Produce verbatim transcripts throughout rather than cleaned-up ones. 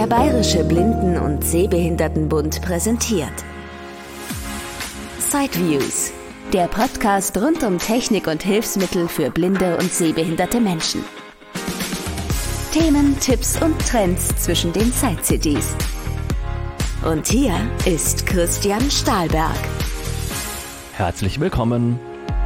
Der Bayerische Blinden- und Sehbehindertenbund präsentiert Sideviews, der Podcast rund um Technik und Hilfsmittel für blinde und sehbehinderte Menschen. Themen, Tipps und Trends zwischen den Side-C Ds. Und hier ist Christian Stahlberg. Herzlich willkommen.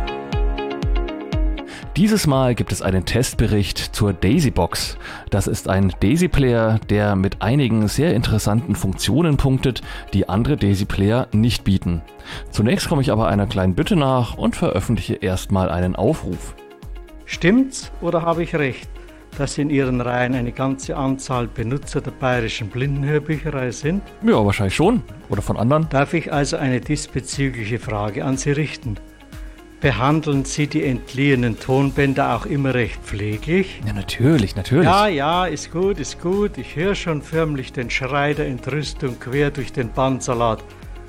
Dieses Mal gibt es einen Testbericht zur Daisybox. Das ist ein Daisy-Player, der mit einigen sehr interessanten Funktionen punktet, die andere Daisy-Player nicht bieten. Zunächst komme ich aber einer kleinen Bitte nach und veröffentliche erstmal einen Aufruf. Stimmt's oder habe ich recht, dass in Ihren Reihen eine ganze Anzahl Benutzer der Bayerischen Blindenhörbücherei sind? Ja, wahrscheinlich schon. Oder von anderen. Darf ich also eine diesbezügliche Frage an Sie richten? Behandeln Sie die entliehenen Tonbänder auch immer recht pfleglich? Ja, natürlich, natürlich. Ja, ja, ist gut, ist gut. Ich höre schon förmlich den Schrei der Entrüstung quer durch den Bandsalat.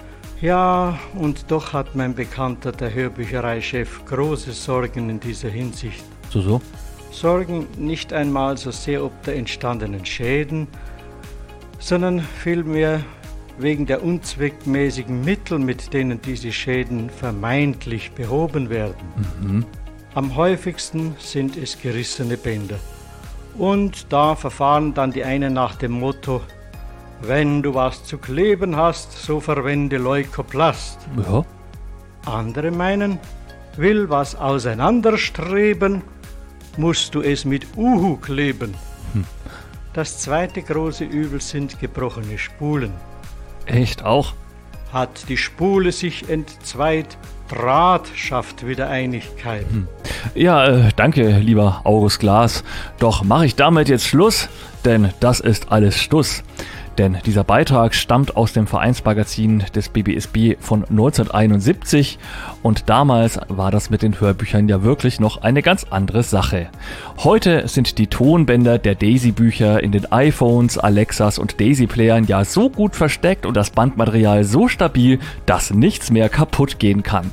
Ja, und doch hat mein Bekannter, der Hörbüchereichef, große Sorgen in dieser Hinsicht. So, so? Sorgen nicht einmal so sehr ob der entstandenen Schäden, sondern vielmehr wegen der unzweckmäßigen Mittel, mit denen diese Schäden vermeintlich behoben werden. Mhm. Am häufigsten sind es gerissene Bänder. Und da verfahren dann die einen nach dem Motto: Wenn du was zu kleben hast, so verwende Leukoplast. Ja. Andere meinen, will was auseinanderstreben, musst du es mit Uhu kleben. Hm. Das zweite große Übel sind gebrochene Spulen. Echt auch? Hat die Spule sich entzweit, Draht schafft wieder Einigkeit. Hm. Ja, äh, danke, lieber August Glas. Doch mache ich damit jetzt Schluss, denn das ist alles Stuss. Denn dieser Beitrag stammt aus dem Vereinsmagazin des B B S B von neunzehnhunderteinundsiebzig und damals war das mit den Hörbüchern ja wirklich noch eine ganz andere Sache. Heute sind die Tonbänder der Daisy-Bücher in den iPhones, Alexas und Daisy-Playern ja so gut versteckt und das Bandmaterial so stabil, dass nichts mehr kaputt gehen kann.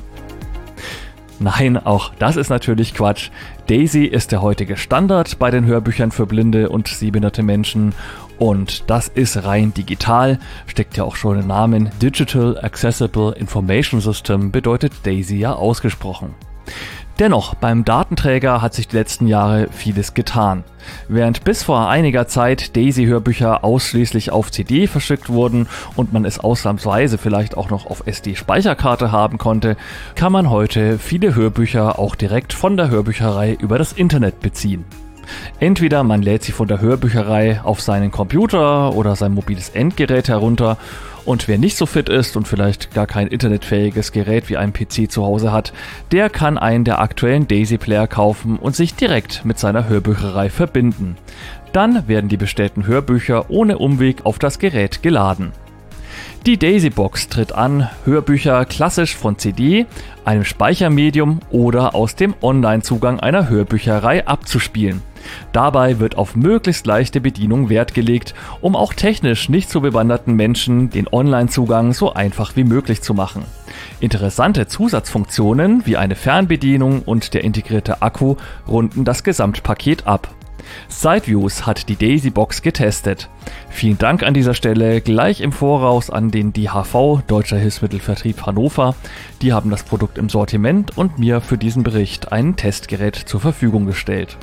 Nein, auch das ist natürlich Quatsch. Daisy ist der heutige Standard bei den Hörbüchern für blinde und sehbehinderte Menschen und das ist rein digital, steckt ja auch schon im Namen. Digital Accessible Information System bedeutet Daisy ja ausgesprochen. Dennoch, beim Datenträger hat sich die letzten Jahre vieles getan. Während bis vor einiger Zeit Daisy-Hörbücher ausschließlich auf C D verschickt wurden und man es ausnahmsweise vielleicht auch noch auf S D-Speicherkarte haben konnte, kann man heute viele Hörbücher auch direkt von der Hörbücherei über das Internet beziehen. Entweder man lädt sie von der Hörbücherei auf seinen Computer oder sein mobiles Endgerät herunter und wer nicht so fit ist und vielleicht gar kein internetfähiges Gerät wie ein P C zu Hause hat, der kann einen der aktuellen Daisy-Player kaufen und sich direkt mit seiner Hörbücherei verbinden. Dann werden die bestellten Hörbücher ohne Umweg auf das Gerät geladen. Die Daisybox tritt an, Hörbücher klassisch von C D, einem Speichermedium oder aus dem Online-Zugang einer Hörbücherei abzuspielen. Dabei wird auf möglichst leichte Bedienung Wert gelegt, um auch technisch nicht so bewanderten Menschen den Online-Zugang so einfach wie möglich zu machen. Interessante Zusatzfunktionen wie eine Fernbedienung und der integrierte Akku runden das Gesamtpaket ab. Sideviews hat die Daisybox getestet. Vielen Dank an dieser Stelle gleich im Voraus an den D H V, Deutscher Hilfsmittelvertrieb Hannover. Die haben das Produkt im Sortiment und mir für diesen Bericht ein Testgerät zur Verfügung gestellt.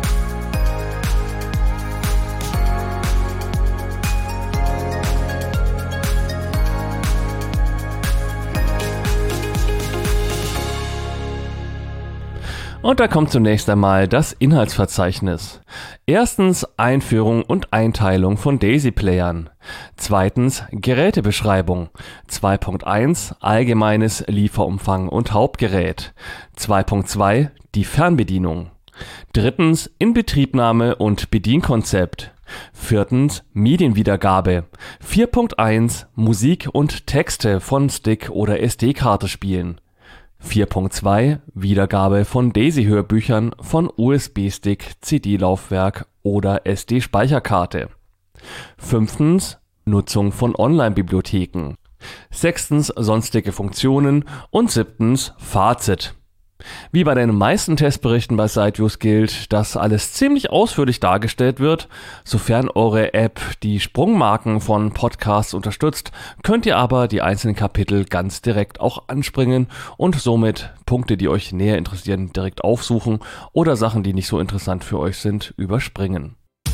Und da kommt zunächst einmal das Inhaltsverzeichnis. Erstens Einführung und Einteilung von Daisy-Playern. Zweitens Gerätebeschreibung. zwei Punkt eins Allgemeines Lieferumfang und Hauptgerät. zwei Punkt zwei Die Fernbedienung. Drittens Inbetriebnahme und Bedienkonzept. Viertens Medienwiedergabe. vier Punkt eins Musik und Texte von Stick oder S D-Karte spielen. vier Punkt zwei Wiedergabe von Daisy-Hörbüchern von U S B-Stick, C D-Laufwerk oder S D-Speicherkarte. Fünftens Nutzung von Online-Bibliotheken. Sechstens sonstige Funktionen und siebtens Fazit. Wie bei den meisten Testberichten bei SiteViews gilt, dass alles ziemlich ausführlich dargestellt wird. Sofern eure App die Sprungmarken von Podcasts unterstützt, könnt ihr aber die einzelnen Kapitel ganz direkt auch anspringen und somit Punkte, die euch näher interessieren, direkt aufsuchen oder Sachen, die nicht so interessant für euch sind, überspringen.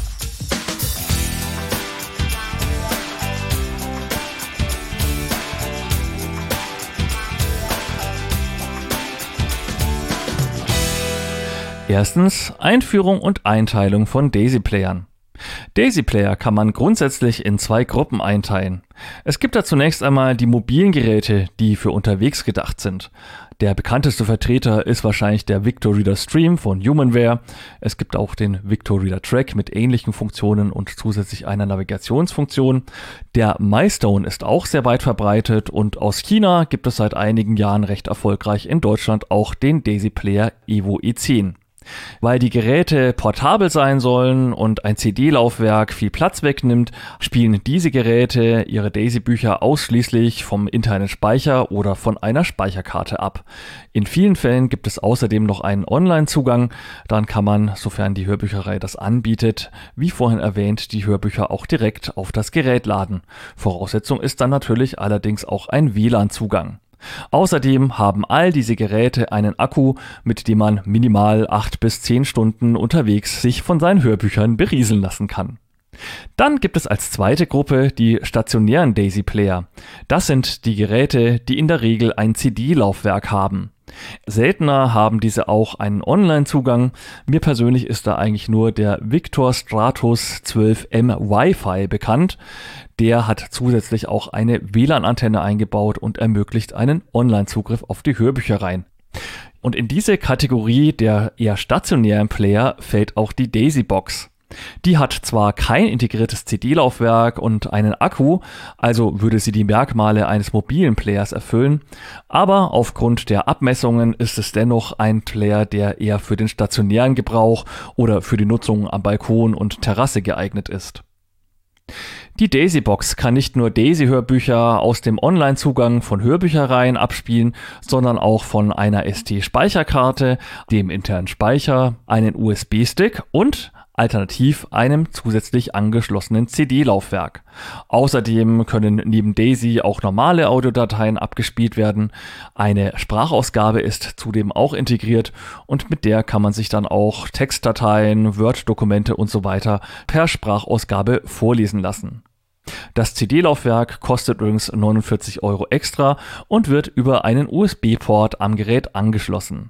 Erstens Einführung und Einteilung von Daisy-Playern. Daisy-Player kann man grundsätzlich in zwei Gruppen einteilen. Es gibt da zunächst einmal die mobilen Geräte, die für unterwegs gedacht sind. Der bekannteste Vertreter ist wahrscheinlich der Victor Reader Stream von Humanware. Es gibt auch den Victor Reader Track mit ähnlichen Funktionen und zusätzlich einer Navigationsfunktion. Der MyStone ist auch sehr weit verbreitet und aus China gibt es seit einigen Jahren recht erfolgreich in Deutschland auch den Daisy Player Evo E zehn. Weil die Geräte portabel sein sollen und ein C D-Laufwerk viel Platz wegnimmt, spielen diese Geräte ihre Daisy-Bücher ausschließlich vom internen Speicher oder von einer Speicherkarte ab. In vielen Fällen gibt es außerdem noch einen Online-Zugang, dann kann man, sofern die Hörbücherei das anbietet, wie vorhin erwähnt, die Hörbücher auch direkt auf das Gerät laden. Voraussetzung ist dann natürlich allerdings auch ein W L A N-Zugang. Außerdem haben all diese Geräte einen Akku, mit dem man minimal acht bis zehn Stunden unterwegs sich von seinen Hörbüchern berieseln lassen kann. Dann gibt es als zweite Gruppe die stationären Daisy-Player. Das sind die Geräte, die in der Regel ein C D-Laufwerk haben. Seltener haben diese auch einen Online-Zugang. Mir persönlich ist da eigentlich nur der Victor Stratus zwölf M Wi-Fi bekannt. Der hat zusätzlich auch eine W L A N-Antenne eingebaut und ermöglicht einen Online-Zugriff auf die Hörbüchereien. Und in diese Kategorie der eher stationären Player fällt auch die Daisy Box. Die hat zwar kein integriertes C D-Laufwerk und einen Akku, also würde sie die Merkmale eines mobilen Players erfüllen, aber aufgrund der Abmessungen ist es dennoch ein Player, der eher für den stationären Gebrauch oder für die Nutzung am Balkon und Terrasse geeignet ist. Die Daisy Box kann nicht nur Daisy-Hörbücher aus dem Online-Zugang von Hörbüchereien abspielen, sondern auch von einer S D-Speicherkarte, dem internen Speicher, einen U S B-Stick und alternativ einem zusätzlich angeschlossenen C D-Laufwerk. Außerdem können neben Daisy auch normale Audiodateien abgespielt werden. Eine Sprachausgabe ist zudem auch integriert und mit der kann man sich dann auch Textdateien, Word-Dokumente und so weiter per Sprachausgabe vorlesen lassen. Das C D-Laufwerk kostet übrigens neunundvierzig Euro extra und wird über einen U S B-Port am Gerät angeschlossen.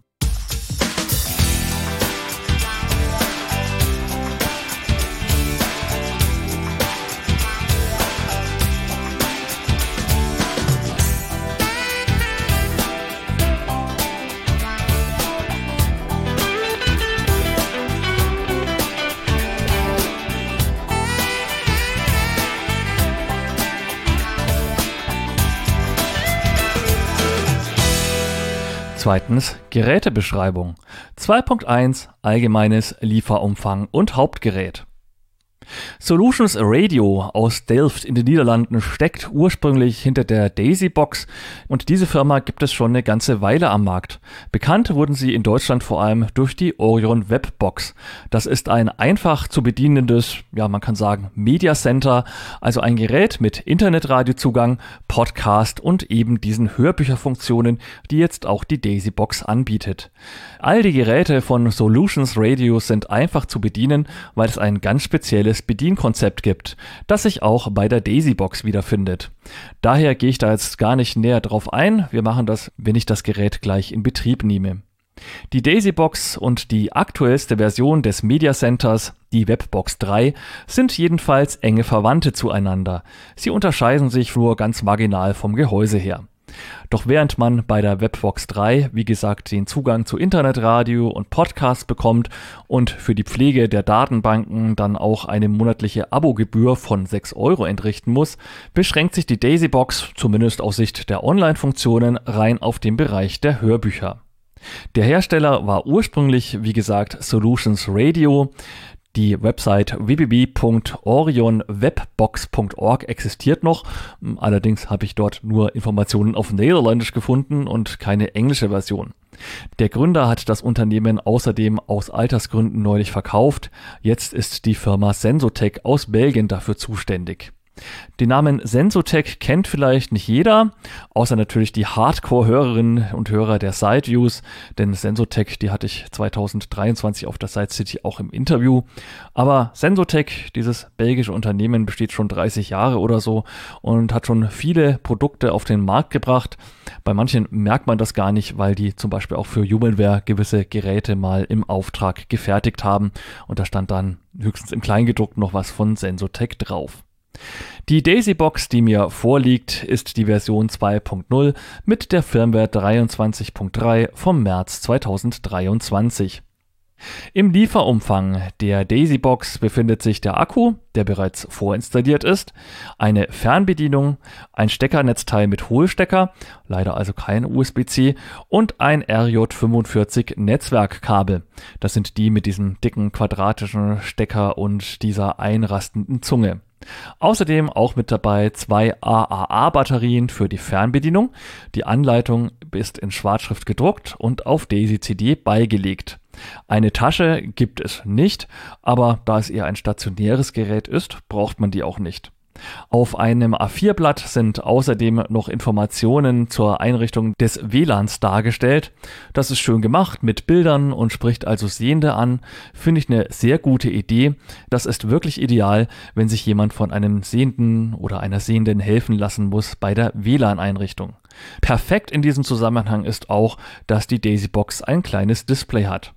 Zweitens Gerätebeschreibung. zwei Punkt eins Allgemeines Lieferumfang und Hauptgerät. Solutions Radio aus Delft in den Niederlanden steckt ursprünglich hinter der Daisy Box und diese Firma gibt es schon eine ganze Weile am Markt. Bekannt wurden sie in Deutschland vor allem durch die Orion Webbox. Das ist ein einfach zu bedienendes, ja man kann sagen Media Center, also ein Gerät mit Internetradiozugang, Podcast und eben diesen Hörbücherfunktionen, die jetzt auch die Daisy Box anbietet. All die Geräte von Solutions Radio sind einfach zu bedienen, weil es ein ganz spezielles Bedienkonzept gibt, das sich auch bei der Daisy Box wiederfindet. Daher gehe ich da jetzt gar nicht näher drauf ein. Wir machen das, wenn ich das Gerät gleich in Betrieb nehme. Die Daisy Box und die aktuellste Version des Media Centers, die Webbox drei, sind jedenfalls enge Verwandte zueinander. Sie unterscheiden sich nur ganz marginal vom Gehäuse her. Doch während man bei der Webbox drei, wie gesagt, den Zugang zu Internetradio und Podcasts bekommt und für die Pflege der Datenbanken dann auch eine monatliche Abogebühr von sechs Euro entrichten muss, beschränkt sich die Daisy Box, zumindest aus Sicht der Online-Funktionen, rein auf den Bereich der Hörbücher. Der Hersteller war ursprünglich, wie gesagt, Solutions Radio. Die Website w w w punkt orion webbox punkt org existiert noch, allerdings habe ich dort nur Informationen auf Niederländisch gefunden und keine englische Version. Der Gründer hat das Unternehmen außerdem aus Altersgründen neulich verkauft. Jetzt ist die Firma Sensotec aus Belgien dafür zuständig. Den Namen Sensotec kennt vielleicht nicht jeder, außer natürlich die Hardcore-Hörerinnen und Hörer der Side-Views, denn Sensotec, die hatte ich zweitausenddreiundzwanzig auf der Side City auch im Interview. Aber Sensotec, dieses belgische Unternehmen, besteht schon dreißig Jahre oder so und hat schon viele Produkte auf den Markt gebracht. Bei manchen merkt man das gar nicht, weil die zum Beispiel auch für Humanware gewisse Geräte mal im Auftrag gefertigt haben und da stand dann höchstens im Kleingedruckten noch was von Sensotec drauf. Die Daisybox, die mir vorliegt, ist die Version zwei Punkt null mit der Firmware dreiundzwanzig Punkt drei vom März zweitausenddreiundzwanzig. Im Lieferumfang der Daisybox befindet sich der Akku, der bereits vorinstalliert ist, eine Fernbedienung, ein Steckernetzteil mit Hohlstecker, leider also kein U S B C, und ein R J fünfundvierzig Netzwerkkabel. Das sind die mit diesem dicken quadratischen Stecker und dieser einrastenden Zunge. Außerdem auch mit dabei zwei A A A-Batterien für die Fernbedienung. Die Anleitung ist in Schwarzschrift gedruckt und auf Daisy C D beigelegt. Eine Tasche gibt es nicht, aber da es eher ein stationäres Gerät ist, braucht man die auch nicht. Auf einem A vier Blatt sind außerdem noch Informationen zur Einrichtung des W L A Ns dargestellt. Das ist schön gemacht mit Bildern und spricht also Sehende an. Finde ich eine sehr gute Idee. Das ist wirklich ideal, wenn sich jemand von einem Sehenden oder einer Sehenden helfen lassen muss bei der W L A N-Einrichtung. Perfekt in diesem Zusammenhang ist auch, dass die Daisybox ein kleines Display hat.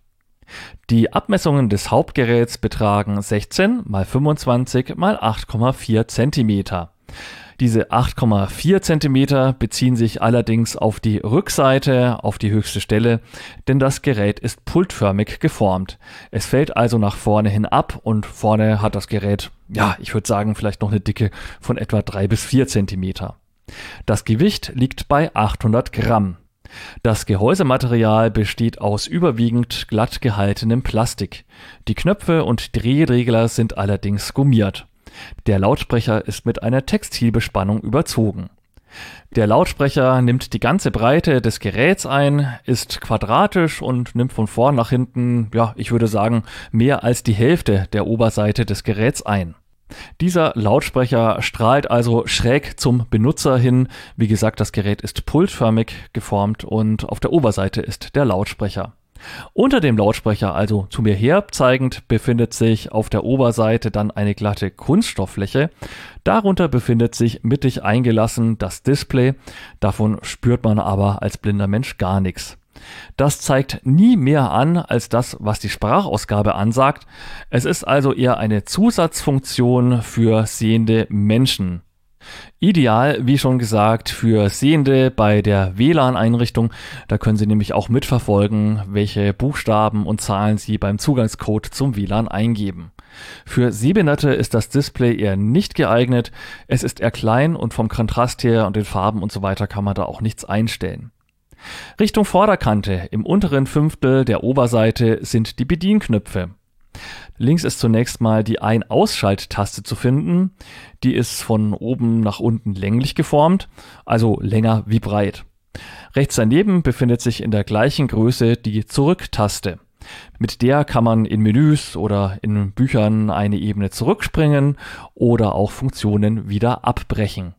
Die Abmessungen des Hauptgeräts betragen sechzehn mal fünfundzwanzig mal acht Komma vier Zentimeter. Diese acht Komma vier Zentimeter beziehen sich allerdings auf die Rückseite, auf die höchste Stelle, denn das Gerät ist pultförmig geformt. Es fällt also nach vorne hin ab und vorne hat das Gerät, ja, ich würde sagen, vielleicht noch eine Dicke von etwa drei bis vier Zentimeter. Das Gewicht liegt bei achthundert Gramm. Das Gehäusematerial besteht aus überwiegend glatt gehaltenem Plastik. Die Knöpfe und Drehregler sind allerdings gummiert. Der Lautsprecher ist mit einer Textilbespannung überzogen. Der Lautsprecher nimmt die ganze Breite des Geräts ein, ist quadratisch und nimmt von vorn nach hinten, ja, ich würde sagen, mehr als die Hälfte der Oberseite des Geräts ein. Dieser Lautsprecher strahlt also schräg zum Benutzer hin. Wie gesagt, das Gerät ist pultförmig geformt und auf der Oberseite ist der Lautsprecher. Unter dem Lautsprecher, also zu mir her zeigend, befindet sich auf der Oberseite dann eine glatte Kunststofffläche. Darunter befindet sich mittig eingelassen das Display. Davon spürt man aber als blinder Mensch gar nichts. Das zeigt nie mehr an als das, was die Sprachausgabe ansagt. Es ist also eher eine Zusatzfunktion für sehende Menschen. Ideal, wie schon gesagt, für Sehende bei der W L A N-Einrichtung. Da können Sie nämlich auch mitverfolgen, welche Buchstaben und Zahlen Sie beim Zugangscode zum W L A N eingeben. Für Sehbehinderte ist das Display eher nicht geeignet. Es ist eher klein und vom Kontrast her und den Farben und so weiter kann man da auch nichts einstellen. Richtung Vorderkante im unteren Fünftel der Oberseite sind die Bedienknöpfe. Links ist zunächst mal die Ein-Ausschalt-Taste zu finden. Die ist von oben nach unten länglich geformt, also länger wie breit. Rechts daneben befindet sich in der gleichen Größe die Zurück-Taste. Mit der kann man in Menüs oder in Büchern eine Ebene zurückspringen oder auch Funktionen wieder abbrechen.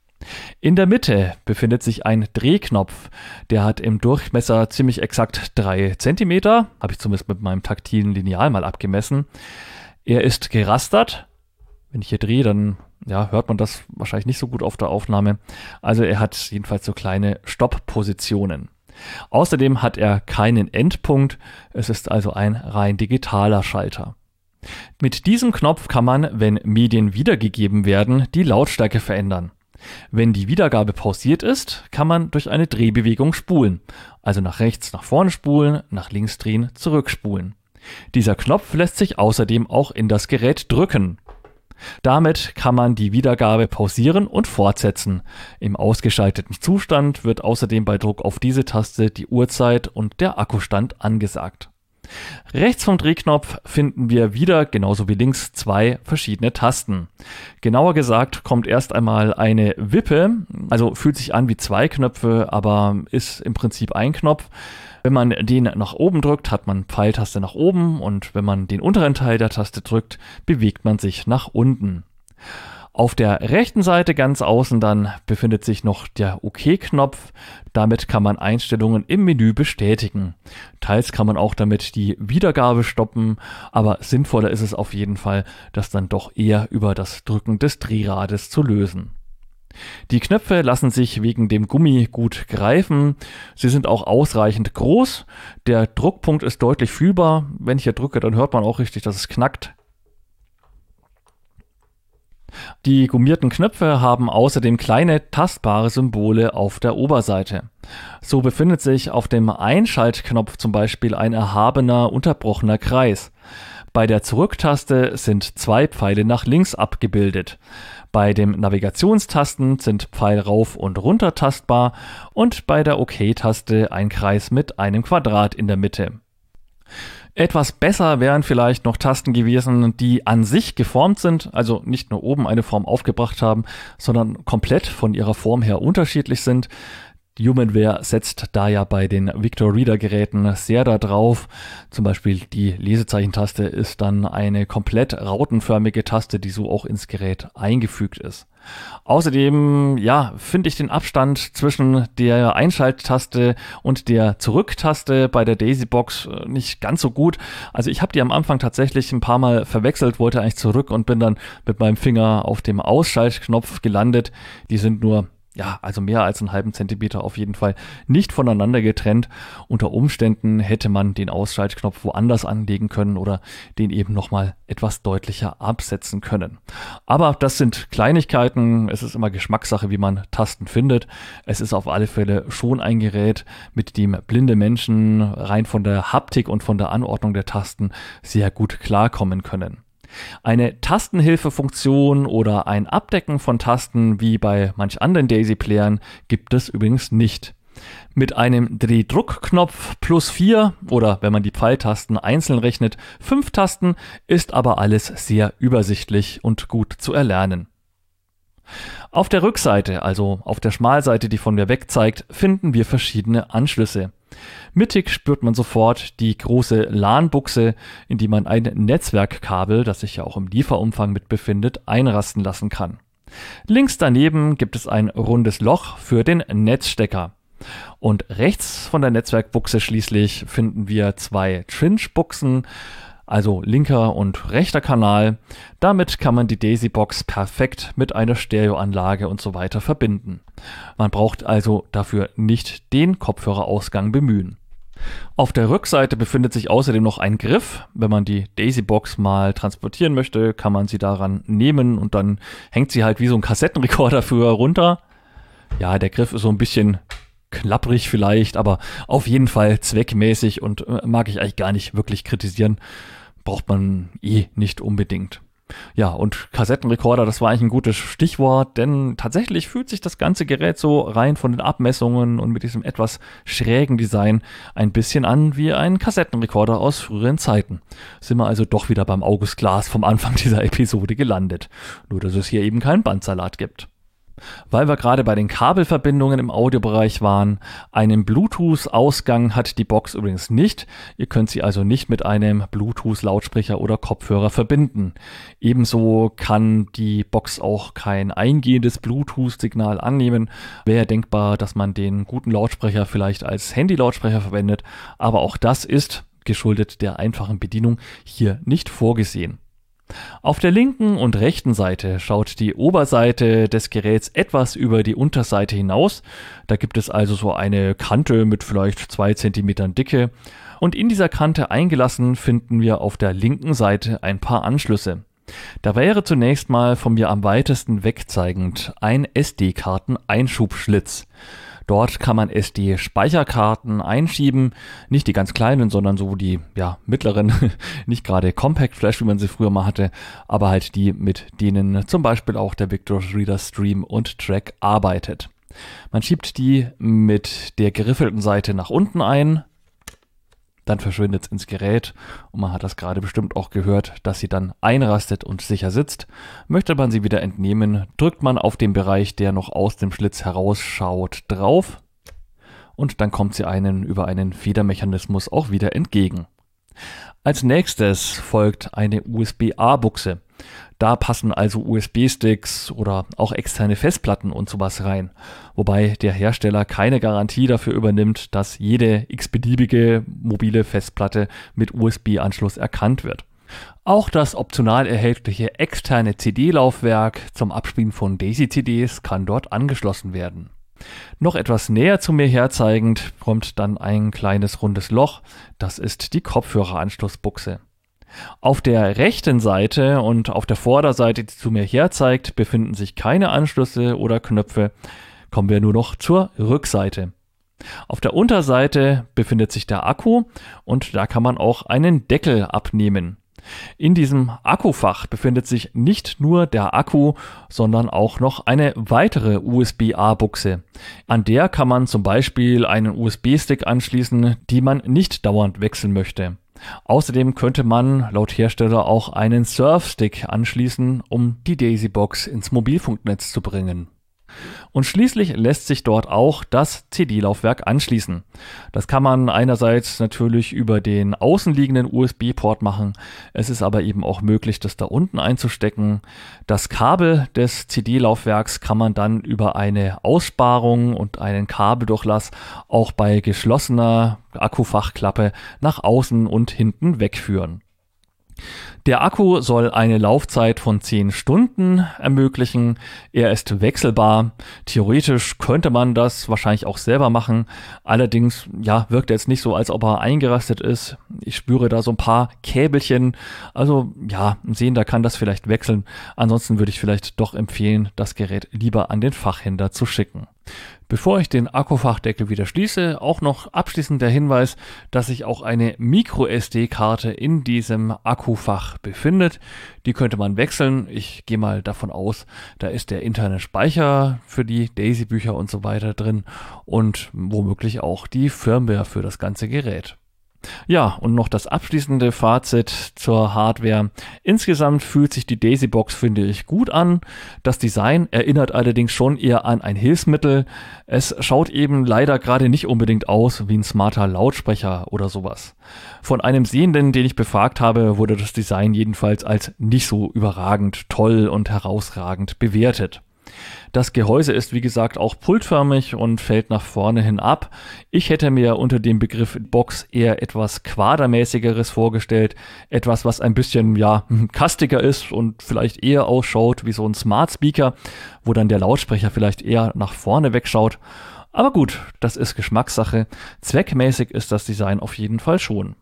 In der Mitte befindet sich ein Drehknopf, der hat im Durchmesser ziemlich exakt drei Zentimeter, habe ich zumindest mit meinem taktilen Lineal mal abgemessen. Er ist gerastert. Wenn ich hier drehe, dann ja, hört man das wahrscheinlich nicht so gut auf der Aufnahme. Also er hat jedenfalls so kleine Stopppositionen. Außerdem hat er keinen Endpunkt, es ist also ein rein digitaler Schalter. Mit diesem Knopf kann man, wenn Medien wiedergegeben werden, die Lautstärke verändern. Wenn die Wiedergabe pausiert ist, kann man durch eine Drehbewegung spulen. Also nach rechts nach vorne spulen, nach links drehen, zurückspulen. Dieser Knopf lässt sich außerdem auch in das Gerät drücken. Damit kann man die Wiedergabe pausieren und fortsetzen. Im ausgeschalteten Zustand wird außerdem bei Druck auf diese Taste die Uhrzeit und der Akkustand angesagt. Rechts vom Drehknopf finden wir wieder, genauso wie links, zwei verschiedene Tasten. Genauer gesagt kommt erst einmal eine Wippe, also fühlt sich an wie zwei Knöpfe, aber ist im Prinzip ein Knopf. Wenn man den nach oben drückt, hat man Pfeiltaste nach oben und wenn man den unteren Teil der Taste drückt, bewegt man sich nach unten. Auf der rechten Seite ganz außen dann befindet sich noch der OK-Knopf. Damit kann man Einstellungen im Menü bestätigen. Teils kann man auch damit die Wiedergabe stoppen, aber sinnvoller ist es auf jeden Fall, das dann doch eher über das Drücken des Drehrades zu lösen. Die Knöpfe lassen sich wegen dem Gummi gut greifen. Sie sind auch ausreichend groß. Der Druckpunkt ist deutlich fühlbar. Wenn ich hier drücke, dann hört man auch richtig, dass es knackt. Die gummierten Knöpfe haben außerdem kleine tastbare Symbole auf der Oberseite. So befindet sich auf dem Einschaltknopf zum Beispiel ein erhabener, unterbrochener Kreis. Bei der Zurücktaste sind zwei Pfeile nach links abgebildet. Bei den Navigationstasten sind Pfeil rauf und runter tastbar und bei der OK-Taste ein Kreis mit einem Quadrat in der Mitte. Etwas besser wären vielleicht noch Tasten gewesen, die an sich geformt sind, also nicht nur oben eine Form aufgebracht haben, sondern komplett von ihrer Form her unterschiedlich sind. Humanware setzt da ja bei den Victor Reader Geräten sehr da drauf. Zum Beispiel die Lesezeichentaste ist dann eine komplett rautenförmige Taste, die so auch ins Gerät eingefügt ist. Außerdem, ja, finde ich den Abstand zwischen der Einschalttaste und der Zurücktaste bei der Daisybox nicht ganz so gut. Also ich habe die am Anfang tatsächlich ein paar Mal verwechselt, wollte eigentlich zurück und bin dann mit meinem Finger auf dem Ausschaltknopf gelandet. Die sind nur Ja, also mehr als einen halben Zentimeter auf jeden Fall nicht voneinander getrennt. Unter Umständen hätte man den Ausschaltknopf woanders anlegen können oder den eben nochmal etwas deutlicher absetzen können. Aber das sind Kleinigkeiten. Es ist immer Geschmackssache, wie man Tasten findet. Es ist auf alle Fälle schon ein Gerät, mit dem blinde Menschen rein von der Haptik und von der Anordnung der Tasten sehr gut klarkommen können. Eine Tastenhilfefunktion oder ein Abdecken von Tasten wie bei manch anderen Daisy-Playern gibt es übrigens nicht. Mit einem Drehdruckknopf plus vier oder wenn man die Pfeiltasten einzeln rechnet, fünf Tasten ist aber alles sehr übersichtlich und gut zu erlernen. Auf der Rückseite, also auf der Schmalseite, die von mir weg zeigt, finden wir verschiedene Anschlüsse. Mittig spürt man sofort die große LAN-Buchse, in die man ein Netzwerkkabel, das sich ja auch im Lieferumfang mit befindet, einrasten lassen kann. Links daneben gibt es ein rundes Loch für den Netzstecker. Und rechts von der Netzwerkbuchse schließlich finden wir zwei Trinch-Buchsen, also linker und rechter Kanal. Damit kann man die Daisybox perfekt mit einer Stereoanlage und so weiter verbinden. Man braucht also dafür nicht den Kopfhörerausgang bemühen. Auf der Rückseite befindet sich außerdem noch ein Griff. Wenn man die Daisybox mal transportieren möchte, kann man sie daran nehmen und dann hängt sie halt wie so ein Kassettenrekorder früher runter. Ja, der Griff ist so ein bisschen klapprig vielleicht, aber auf jeden Fall zweckmäßig und äh, mag ich eigentlich gar nicht wirklich kritisieren. Braucht man eh nicht unbedingt. Ja, und Kassettenrekorder, das war eigentlich ein gutes Stichwort, denn tatsächlich fühlt sich das ganze Gerät so rein von den Abmessungen und mit diesem etwas schrägen Design ein bisschen an wie ein Kassettenrekorder aus früheren Zeiten. Sind wir also doch wieder beim August Glas vom Anfang dieser Episode gelandet. Nur, dass es hier eben keinen Bandsalat gibt. Weil wir gerade bei den Kabelverbindungen im Audiobereich waren, einen Bluetooth-Ausgang hat die Box übrigens nicht. Ihr könnt sie also nicht mit einem Bluetooth-Lautsprecher oder Kopfhörer verbinden. Ebenso kann die Box auch kein eingehendes Bluetooth-Signal annehmen. Wäre denkbar, dass man den guten Lautsprecher vielleicht als Handy-Lautsprecher verwendet, aber auch das ist, geschuldet der einfachen Bedienung, hier nicht vorgesehen. Auf der linken und rechten Seite schaut die Oberseite des Geräts etwas über die Unterseite hinaus. Da gibt es also so eine Kante mit vielleicht zwei Zentimetern Dicke. Und in dieser Kante eingelassen finden wir auf der linken Seite ein paar Anschlüsse. Da wäre zunächst mal von mir am weitesten wegzeigend ein S D-Karten-Einschubschlitz. Dort kann man S D-Speicherkarten einschieben, nicht die ganz kleinen, sondern so die ja, mittleren, nicht gerade Compact Flash, wie man sie früher mal hatte, aber halt die, mit denen zum Beispiel auch der Victor Reader Stream und Track arbeitet. Man schiebt die mit der geriffelten Seite nach unten ein, dann verschwindet es ins Gerät und man hat das gerade bestimmt auch gehört, dass sie dann einrastet und sicher sitzt. Möchte man sie wieder entnehmen, drückt man auf den Bereich, der noch aus dem Schlitz herausschaut, drauf und dann kommt sie einen über einen Federmechanismus auch wieder entgegen. Als nächstes folgt eine U S B-A-Buchse. Da passen also U S B-Sticks oder auch externe Festplatten und sowas rein. Wobei der Hersteller keine Garantie dafür übernimmt, dass jede x-beliebige mobile Festplatte mit U S B-Anschluss erkannt wird. Auch das optional erhältliche externe C D-Laufwerk zum Abspielen von Daisy-C Ds kann dort angeschlossen werden. Noch etwas näher zu mir herzeigend kommt dann ein kleines rundes Loch. Das ist die Kopfhöreranschlussbuchse. Auf der rechten Seite und auf der Vorderseite, die zu mir herzeigt, befinden sich keine Anschlüsse oder Knöpfe. Kommen wir nur noch zur Rückseite. Auf der Unterseite befindet sich der Akku und da kann man auch einen Deckel abnehmen. In diesem Akkufach befindet sich nicht nur der Akku, sondern auch noch eine weitere U S B-A-Buchse. An der kann man zum Beispiel einen U S B-Stick anschließen, die man nicht dauernd wechseln möchte. Außerdem könnte man laut Hersteller auch einen Surfstick anschließen, um die Daisy-Box ins Mobilfunknetz zu bringen. Und schließlich lässt sich dort auch das C D-Laufwerk anschließen. Das kann man einerseits natürlich über den außenliegenden U S B-Port machen. Es ist aber eben auch möglich, das da unten einzustecken. Das Kabel des C D-Laufwerks kann man dann über eine Aussparung und einen Kabeldurchlass auch bei geschlossener Akkufachklappe nach außen und hinten wegführen. Der Akku soll eine Laufzeit von zehn Stunden ermöglichen. Er ist wechselbar. Theoretisch könnte man das wahrscheinlich auch selber machen. Allerdings, ja, wirkt er jetzt nicht so, als ob er eingerastet ist. Ich spüre da so ein paar Käbelchen. Also, ja, ein Sehender kann das vielleicht wechseln. Ansonsten würde ich vielleicht doch empfehlen, das Gerät lieber an den Fachhändler zu schicken. Bevor ich den Akkufachdeckel wieder schließe, auch noch abschließend der Hinweis, dass sich auch eine Micro S D-Karte in diesem Akkufach befindet. Die könnte man wechseln. Ich gehe mal davon aus, da ist der interne Speicher für die Daisy-Bücher und so weiter drin und womöglich auch die Firmware für das ganze Gerät. Ja, und noch das abschließende Fazit zur Hardware. Insgesamt fühlt sich die Daisy-Box, finde ich, gut an. Das Design erinnert allerdings schon eher an ein Hilfsmittel. Es schaut eben leider gerade nicht unbedingt aus wie ein smarter Lautsprecher oder sowas. Von einem Sehenden, den ich befragt habe, wurde das Design jedenfalls als nicht so überragend toll und herausragend bewertet. Das Gehäuse ist wie gesagt auch pultförmig und fällt nach vorne hin ab. Ich hätte mir unter dem Begriff Box eher etwas quadermäßigeres vorgestellt. Etwas, was ein bisschen, ja, kastiger ist und vielleicht eher ausschaut wie so ein Smart Speaker, wo dann der Lautsprecher vielleicht eher nach vorne wegschaut. Aber gut, das ist Geschmackssache. Zweckmäßig ist das Design auf jeden Fall schon.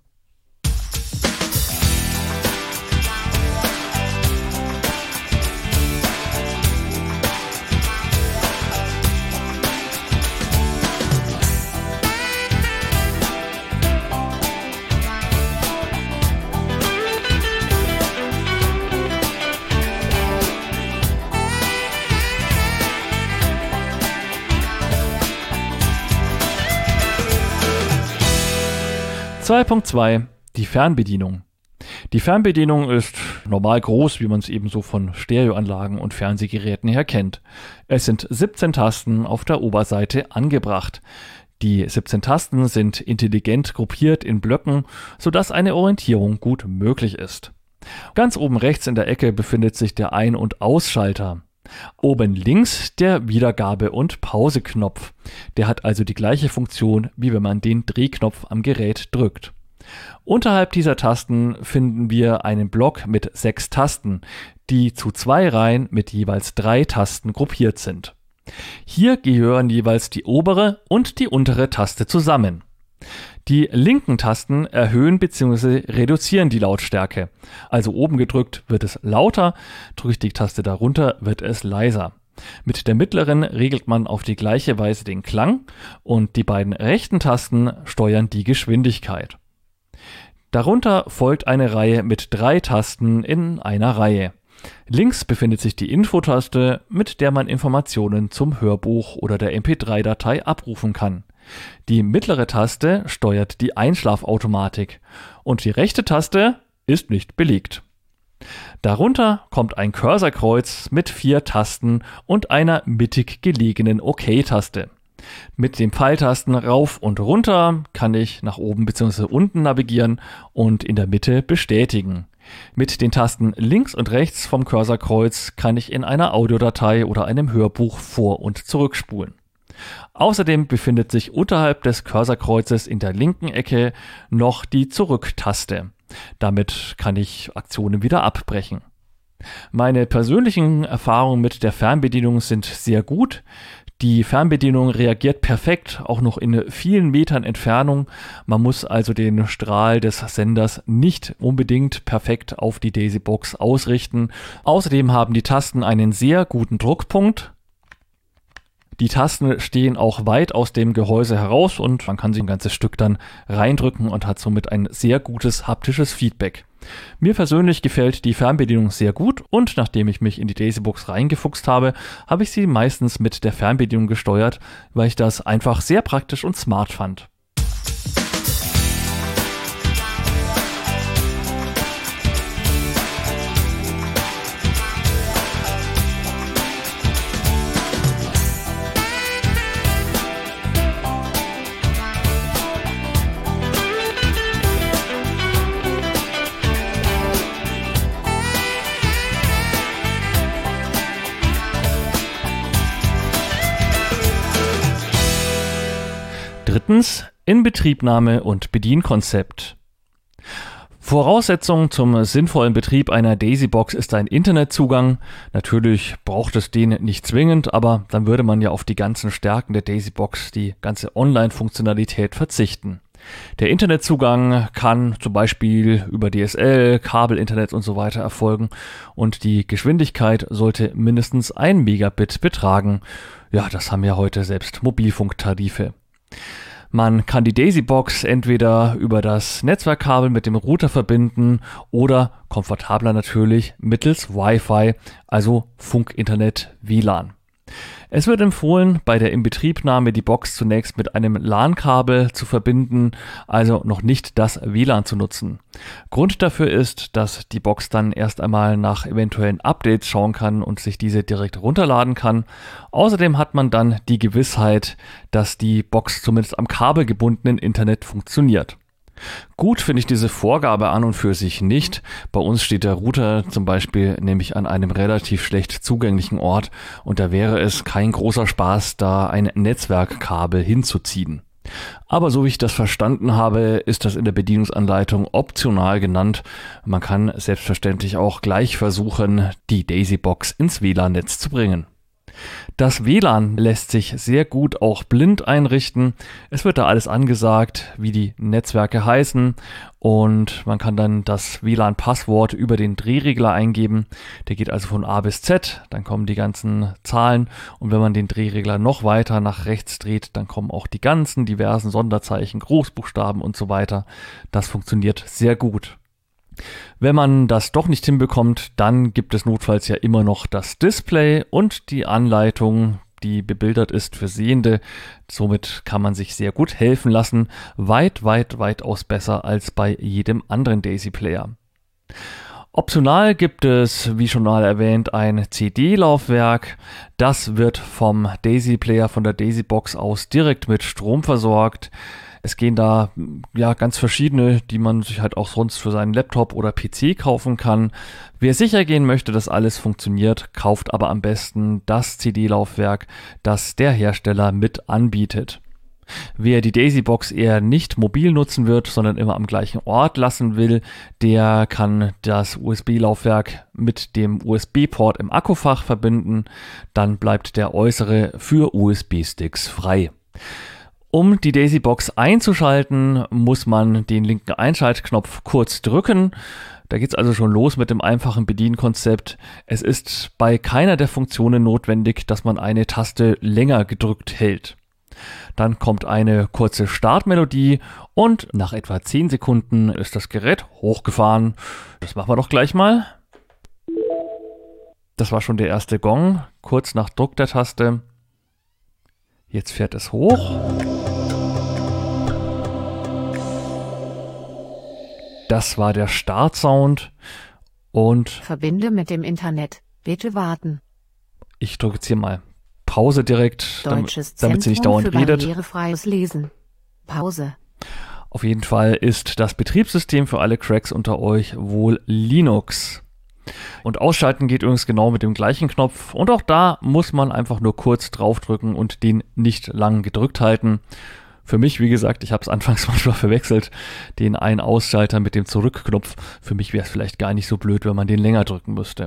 zwei Punkt zwei. Die Fernbedienung. Die Fernbedienung ist normal groß, wie man es eben so von Stereoanlagen und Fernsehgeräten her kennt. Es sind siebzehn Tasten auf der Oberseite angebracht. Die siebzehn Tasten sind intelligent gruppiert in Blöcken, sodass eine Orientierung gut möglich ist. Ganz oben rechts in der Ecke befindet sich der Ein- und Ausschalter. Oben links der Wiedergabe- und Pauseknopf. Der hat also die gleiche Funktion, wie wenn man den Drehknopf am Gerät drückt. Unterhalb dieser Tasten finden wir einen Block mit sechs Tasten, die zu zwei Reihen mit jeweils drei Tasten gruppiert sind. Hier gehören jeweils die obere und die untere Taste zusammen. Die linken Tasten erhöhen bzw. reduzieren die Lautstärke. Also oben gedrückt wird es lauter, drücke ich die Taste darunter, wird es leiser. Mit der mittleren regelt man auf die gleiche Weise den Klang und die beiden rechten Tasten steuern die Geschwindigkeit. Darunter folgt eine Reihe mit drei Tasten in einer Reihe. Links befindet sich die Info-Taste, mit der man Informationen zum Hörbuch oder der M P drei Datei abrufen kann. Die mittlere Taste steuert die Einschlafautomatik und die rechte Taste ist nicht belegt. Darunter kommt ein Cursorkreuz mit vier Tasten und einer mittig gelegenen OK-Taste. Mit den Pfeiltasten rauf und runter kann ich nach oben bzw. unten navigieren und in der Mitte bestätigen. Mit den Tasten links und rechts vom Cursorkreuz kann ich in einer Audiodatei oder einem Hörbuch vor- und zurückspulen. Außerdem befindet sich unterhalb des Cursorkreuzes in der linken Ecke noch die Zurück-Taste. Damit kann ich Aktionen wieder abbrechen. Meine persönlichen Erfahrungen mit der Fernbedienung sind sehr gut. Die Fernbedienung reagiert perfekt, auch noch in vielen Metern Entfernung. Man muss also den Strahl des Senders nicht unbedingt perfekt auf die Daisybox ausrichten. Außerdem haben die Tasten einen sehr guten Druckpunkt. Die Tasten stehen auch weit aus dem Gehäuse heraus und man kann sie ein ganzes Stück dann reindrücken und hat somit ein sehr gutes haptisches Feedback. Mir persönlich gefällt die Fernbedienung sehr gut und nachdem ich mich in die Daisybox reingefuchst habe, habe ich sie meistens mit der Fernbedienung gesteuert, weil ich das einfach sehr praktisch und smart fand. Drittens, Inbetriebnahme und Bedienkonzept. Voraussetzung zum sinnvollen Betrieb einer Daisybox ist ein Internetzugang. Natürlich braucht es den nicht zwingend, aber dann würde man ja auf die ganzen Stärken der Daisybox, die ganze Online-Funktionalität verzichten. Der Internetzugang kann zum Beispiel über D S L, Kabelinternet und so weiter erfolgen und die Geschwindigkeit sollte mindestens ein Megabit betragen. Ja, das haben ja heute selbst Mobilfunktarife. Man kann die Daisybox entweder über das Netzwerkkabel mit dem Router verbinden oder komfortabler natürlich mittels Wi-Fi, also Funkinternet W L A N. Es wird empfohlen, bei der Inbetriebnahme die Box zunächst mit einem LAN-Kabel zu verbinden, also noch nicht das W L A N zu nutzen. Grund dafür ist, dass die Box dann erst einmal nach eventuellen Updates schauen kann und sich diese direkt runterladen kann. Außerdem hat man dann die Gewissheit, dass die Box zumindest am kabelgebundenen Internet funktioniert. Gut finde ich diese Vorgabe an und für sich nicht. Bei uns steht der Router zum Beispiel nämlich an einem relativ schlecht zugänglichen Ort und da wäre es kein großer Spaß, da ein Netzwerkkabel hinzuziehen. Aber so wie ich das verstanden habe, ist das in der Bedienungsanleitung optional genannt. Man kann selbstverständlich auch gleich versuchen, die Daisybox ins W L A N-Netz zu bringen. Das W L A N lässt sich sehr gut auch blind einrichten. Es wird da alles angesagt, wie die Netzwerke heißen und man kann dann das W L A N-Passwort über den Drehregler eingeben. Der geht also von A bis Z, dann kommen die ganzen Zahlen und wenn man den Drehregler noch weiter nach rechts dreht, dann kommen auch die ganzen diversen Sonderzeichen, Großbuchstaben und so weiter. Das funktioniert sehr gut. Wenn man das doch nicht hinbekommt, dann gibt es notfalls ja immer noch das Display und die Anleitung, die bebildert ist für Sehende. Somit kann man sich sehr gut helfen lassen. Weit, weit, weitaus besser als bei jedem anderen Daisy-Player. Optional gibt es, wie schon mal erwähnt, ein C D-Laufwerk. Das wird vom Daisy-Player, von der Daisybox aus direkt mit Strom versorgt. Es gehen da ja ganz verschiedene, die man sich halt auch sonst für seinen Laptop oder P C kaufen kann. Wer sicher gehen möchte, dass alles funktioniert, kauft aber am besten das C D-Laufwerk, das der Hersteller mit anbietet. Wer die Daisybox eher nicht mobil nutzen wird, sondern immer am gleichen Ort lassen will, der kann das U S B-Laufwerk mit dem U S B-Port im Akkufach verbinden. Dann bleibt der äußere für U S B-Sticks frei. Um die Daisybox einzuschalten, muss man den linken Einschaltknopf kurz drücken. Da geht es also schon los mit dem einfachen Bedienkonzept. Es ist bei keiner der Funktionen notwendig, dass man eine Taste länger gedrückt hält. Dann kommt eine kurze Startmelodie und nach etwa zehn Sekunden ist das Gerät hochgefahren. Das machen wir doch gleich mal. Das war schon der erste Gong, kurz nach Druck der Taste. Jetzt fährt es hoch. Das war der Startsound. Und Verbinde mit dem Internet. Bitte warten. Ich drücke jetzt hier mal Pause direkt, damit, damit sie nicht dauernd für redet. Barrierefreies Lesen. Pause. Auf jeden Fall ist das Betriebssystem für alle Cracks unter euch wohl Linux. Und ausschalten geht übrigens genau mit dem gleichen Knopf. Und auch da muss man einfach nur kurz draufdrücken und den nicht lang gedrückt halten. Für mich, wie gesagt, ich habe es anfangs manchmal verwechselt, den Ein-Ausschalter mit dem Zurückknopf. Für mich wäre es vielleicht gar nicht so blöd, wenn man den länger drücken müsste.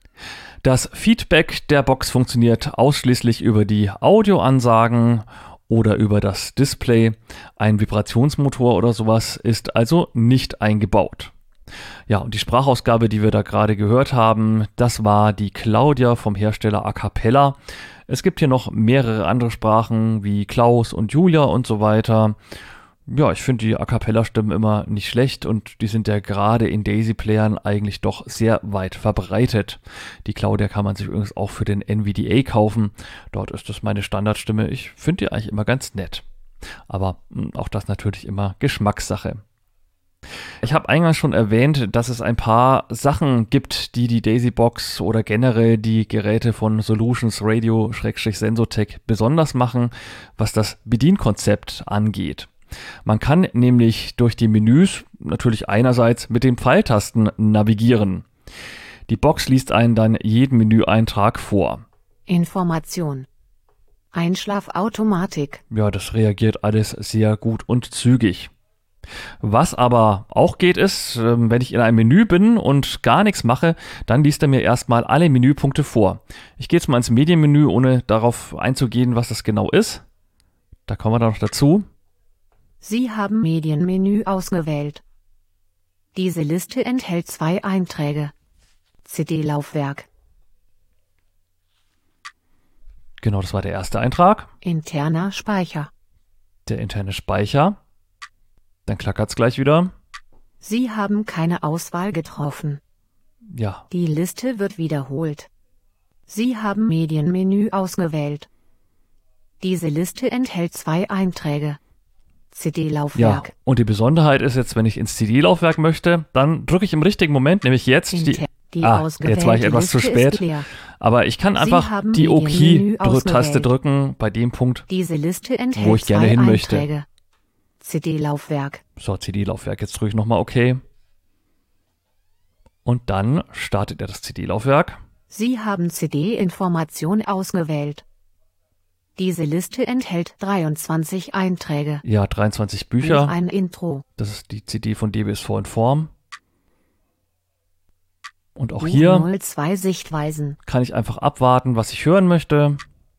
Das Feedback der Box funktioniert ausschließlich über die Audioansagen oder über das Display. Ein Vibrationsmotor oder sowas ist also nicht eingebaut. Ja, und die Sprachausgabe, die wir da gerade gehört haben, das war die Claudia vom Hersteller Acapella. Es gibt hier noch mehrere andere Sprachen wie Klaus und Julia und so weiter. Ja, ich finde die A-Cappella-Stimmen immer nicht schlecht und die sind ja gerade in Daisy-Playern eigentlich doch sehr weit verbreitet. Die Claudia kann man sich übrigens auch für den N V D A kaufen. Dort ist das meine Standardstimme. Ich finde die eigentlich immer ganz nett. Aber mh, auch das natürlich immer Geschmackssache. Ich habe eingangs schon erwähnt, dass es ein paar Sachen gibt, die die Daisy-Box oder generell die Geräte von Solutions Radio-Sensotech besonders machen, was das Bedienkonzept angeht. Man kann nämlich durch die Menüs natürlich einerseits mit den Pfeiltasten navigieren. Die Box liest einen dann jeden Menüeintrag vor. Information. Einschlafautomatik. Ja, das reagiert alles sehr gut und zügig. Was aber auch geht ist, wenn ich in einem Menü bin und gar nichts mache, dann liest er mir erstmal alle Menüpunkte vor. Ich gehe jetzt mal ins Medienmenü, ohne darauf einzugehen, was das genau ist. Da kommen wir dann noch dazu. Sie haben Medienmenü ausgewählt. Diese Liste enthält zwei Einträge. C D-Laufwerk. Genau, das war der erste Eintrag. Interner Speicher. Der interne Speicher. Dann klackert es gleich wieder. Sie haben keine Auswahl getroffen. Ja. Die Liste wird wiederholt. Sie haben Medienmenü ausgewählt. Diese Liste enthält zwei Einträge. C D-Laufwerk. Ja, und die Besonderheit ist jetzt, wenn ich ins C D-Laufwerk möchte, dann drücke ich im richtigen Moment, nämlich jetzt Inter die... die ah, jetzt war ich etwas zu spät. Aber ich kann einfach die OK-Taste drücken bei dem Punkt, Diese Liste enthält wo ich gerne hin möchte. Einträge. C D-Laufwerk. So, C D-Laufwerk. Jetzt drücke ich nochmal OK. Und dann startet er das C D-Laufwerk. Sie haben C D-Information ausgewählt. Diese Liste enthält dreiundzwanzig Einträge. Ja, dreiundzwanzig Bücher. Buch ein Intro. Das ist die C D von D B S V Inform. Und auch Buch hier null zwei Sichtweisen. kann ich einfach abwarten, was ich hören möchte.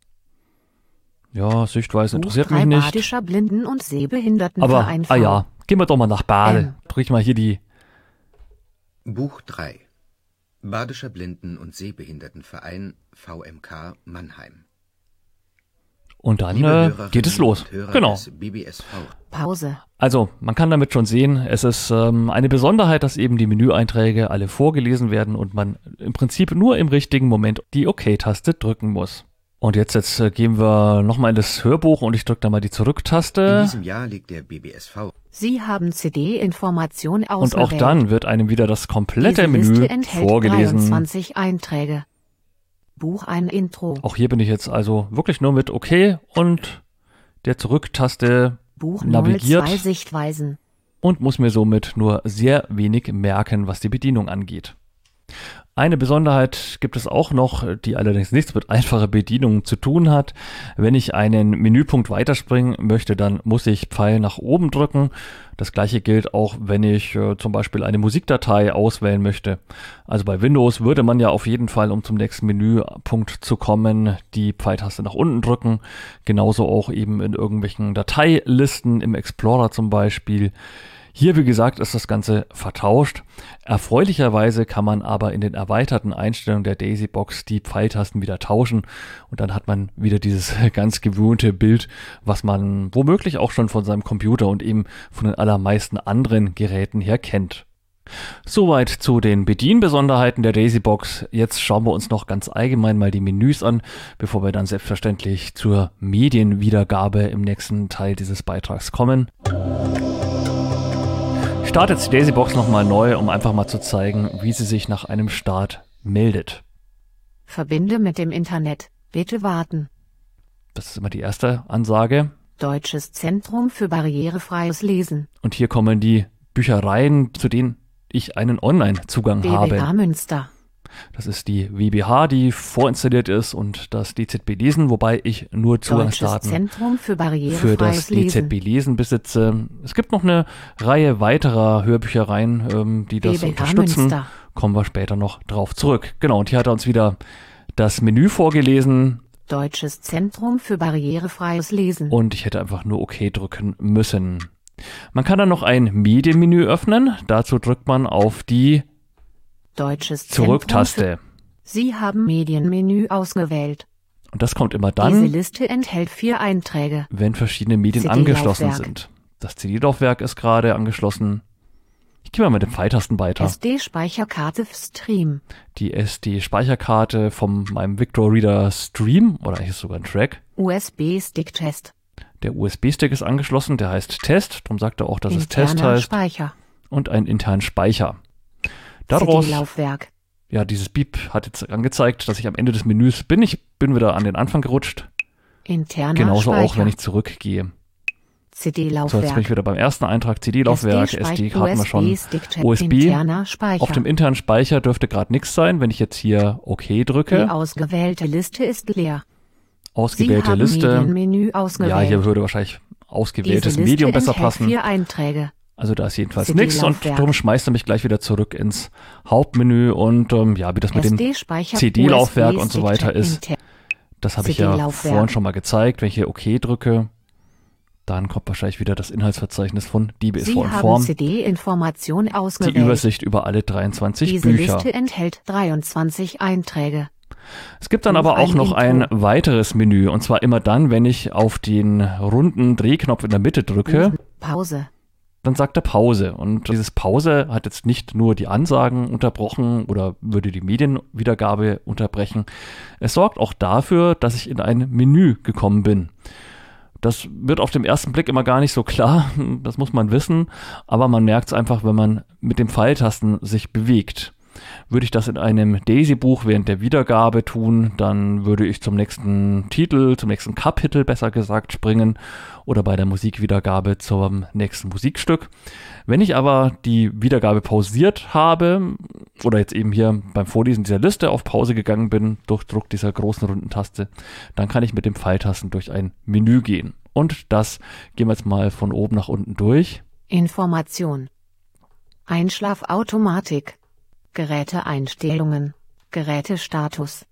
Ja, Sichtweise interessiert mich nicht. Badischer Blinden- und Sehbehindertenverein. Aber, ah ja, gehen wir doch mal nach Bade. Ähm. Drück ich mal hier die... Buch drei. Badischer Blinden- und Sehbehindertenverein V M K Mannheim. Und dann Liebe äh, Hörerinnen geht es los. und Hörer Genau. des B B S V. Pause. Also, man kann damit schon sehen, es ist ähm, eine Besonderheit, dass eben die Menüeinträge alle vorgelesen werden und man im Prinzip nur im richtigen Moment die OK-Taste drücken muss. Und jetzt, jetzt äh, gehen wir nochmal in das Hörbuch und ich drücke da mal die In Zurücktaste. diesem Jahr legt der B B S V Sie haben C D-Information ausgewählt. Und auch dann wird einem wieder das komplette Diese Menü Liste enthält vorgelesen. dreiundzwanzig Einträge. Buch ein Intro. Auch hier bin ich jetzt also wirklich nur mit OK und der Zurücktaste Buch navigiert. null zwei Sichtweisen. Und muss mir somit nur sehr wenig merken, was die Bedienung angeht. Eine Besonderheit gibt es auch noch, die allerdings nichts mit einfacher Bedienung zu tun hat. Wenn ich einen Menüpunkt weiterspringen möchte, dann muss ich Pfeil nach oben drücken. Das gleiche gilt auch, wenn ich äh, zum Beispiel eine Musikdatei auswählen möchte. Also bei Windows würde man ja auf jeden Fall, um zum nächsten Menüpunkt zu kommen, die Pfeiltaste nach unten drücken. Genauso auch eben in irgendwelchen Dateilisten, im Explorer zum Beispiel. Hier, wie gesagt, ist das Ganze vertauscht. Erfreulicherweise kann man aber in den erweiterten Einstellungen der Daisy-Box die Pfeiltasten wieder tauschen und dann hat man wieder dieses ganz gewohnte Bild, was man womöglich auch schon von seinem Computer und eben von den allermeisten anderen Geräten her kennt. Soweit zu den Bedienbesonderheiten der Daisy-Box. Jetzt schauen wir uns noch ganz allgemein mal die Menüs an, bevor wir dann selbstverständlich zur Medienwiedergabe im nächsten Teil dieses Beitrags kommen. starte jetzt die Daisybox nochmal neu, um einfach mal zu zeigen, wie sie sich nach einem Start meldet. Verbinde mit dem Internet. Bitte warten. Das ist immer die erste Ansage. Deutsches Zentrum für barrierefreies Lesen. Und hier kommen die Büchereien, zu denen ich einen Online-Zugang B B H habe. Münster. Das ist die W B H, die vorinstalliert ist, und das D Z B Lesen, wobei ich nur Zugangsdaten Deutsches Zentrum für für barrierefreies das D Z B Lesen. Lesen besitze. Es gibt noch eine Reihe weiterer Hörbüchereien, ähm, die das B B H unterstützen. Münster. Kommen wir später noch drauf zurück. Genau, und hier hat er uns wieder das Menü vorgelesen Deutsches Zentrum für barrierefreies Lesen. und ich hätte einfach nur OK drücken müssen. Man kann dann noch ein Medienmenü öffnen. Dazu drückt man auf die Deutsches Zentrum für... Zurück-Taste. Sie haben Medienmenü ausgewählt. Und das kommt immer Diese dann, Liste enthält vier Einträge. wenn verschiedene Medien C D-Laufwerk. angeschlossen sind. Das C D-Laufwerk ist gerade angeschlossen. Ich gehe mal mit den Pfeiltasten weiter. S D-Speicherkarte Stream. Die S D-Speicherkarte von meinem Victor Reader Stream, oder eigentlich ist es sogar ein Track. U S B-Stick-Test. Der U S B-Stick ist angeschlossen, der heißt Test, darum sagt er auch, dass es Test Interner heißt. Speicher. Und einen internen Speicher. Daraus, C D-Laufwerk. ja, dieses Beep hat jetzt angezeigt, dass ich am Ende des Menüs bin. Ich bin wieder an den Anfang gerutscht. Interner Genauso Speicher. auch, wenn ich zurückgehe. C So, jetzt bin D-Laufwerk. ich wieder beim ersten Eintrag. C D-Laufwerk, S D hatten wir schon. U U S B. Interner Speicher. Auf dem internen Speicher dürfte gerade nichts sein. Wenn ich jetzt hier OK Die drücke, ausgewählte Liste ist leer. ausgewählte Sie haben Liste. Medienmenü ausgewählt. Ja, hier würde wahrscheinlich Diese ausgewähltes Liste Medium besser enthält passen. vier Einträge. Also da ist jedenfalls C D nichts und Laufwerk. darum schmeißt er mich gleich wieder zurück ins Hauptmenü und ähm, ja, wie das mit dem S D-Speicher. C D-Laufwerk U S B und so weiter ist, Inter- das habe ich ja C D-Laufwerk. vorhin schon mal gezeigt. Wenn ich hier OK drücke, dann kommt wahrscheinlich wieder das Inhaltsverzeichnis von D B S V Sie in haben Form. C D-Information Die ausgewählt. Übersicht über alle dreiundzwanzig Diese Bücher. Liste enthält dreiundzwanzig Einträge. Es gibt dann Noch aber auch ein noch Intro. ein weiteres Menü und zwar immer dann, wenn ich auf den runden Drehknopf in der Mitte drücke, Pause. dann sagt er Pause. Und dieses Pause hat jetzt nicht nur die Ansagen unterbrochen oder würde die Medienwiedergabe unterbrechen. Es sorgt auch dafür, dass ich in ein Menü gekommen bin. Das wird auf den ersten Blick immer gar nicht so klar, das muss man wissen, aber man merkt es einfach, wenn man mit den Pfeiltasten sich bewegt. Würde ich das in einem Daisy-Buch während der Wiedergabe tun, dann würde ich zum nächsten Titel, zum nächsten Kapitel besser gesagt springen oder bei der Musikwiedergabe zum nächsten Musikstück. Wenn ich aber die Wiedergabe pausiert habe oder jetzt eben hier beim Vorlesen dieser Liste auf Pause gegangen bin, durch Druck dieser großen runden Taste, dann kann ich mit den Pfeiltasten durch ein Menü gehen. Und das gehen wir jetzt mal von oben nach unten durch. Information. Einschlafautomatik. Geräteeinstellungen. Gerätestatus.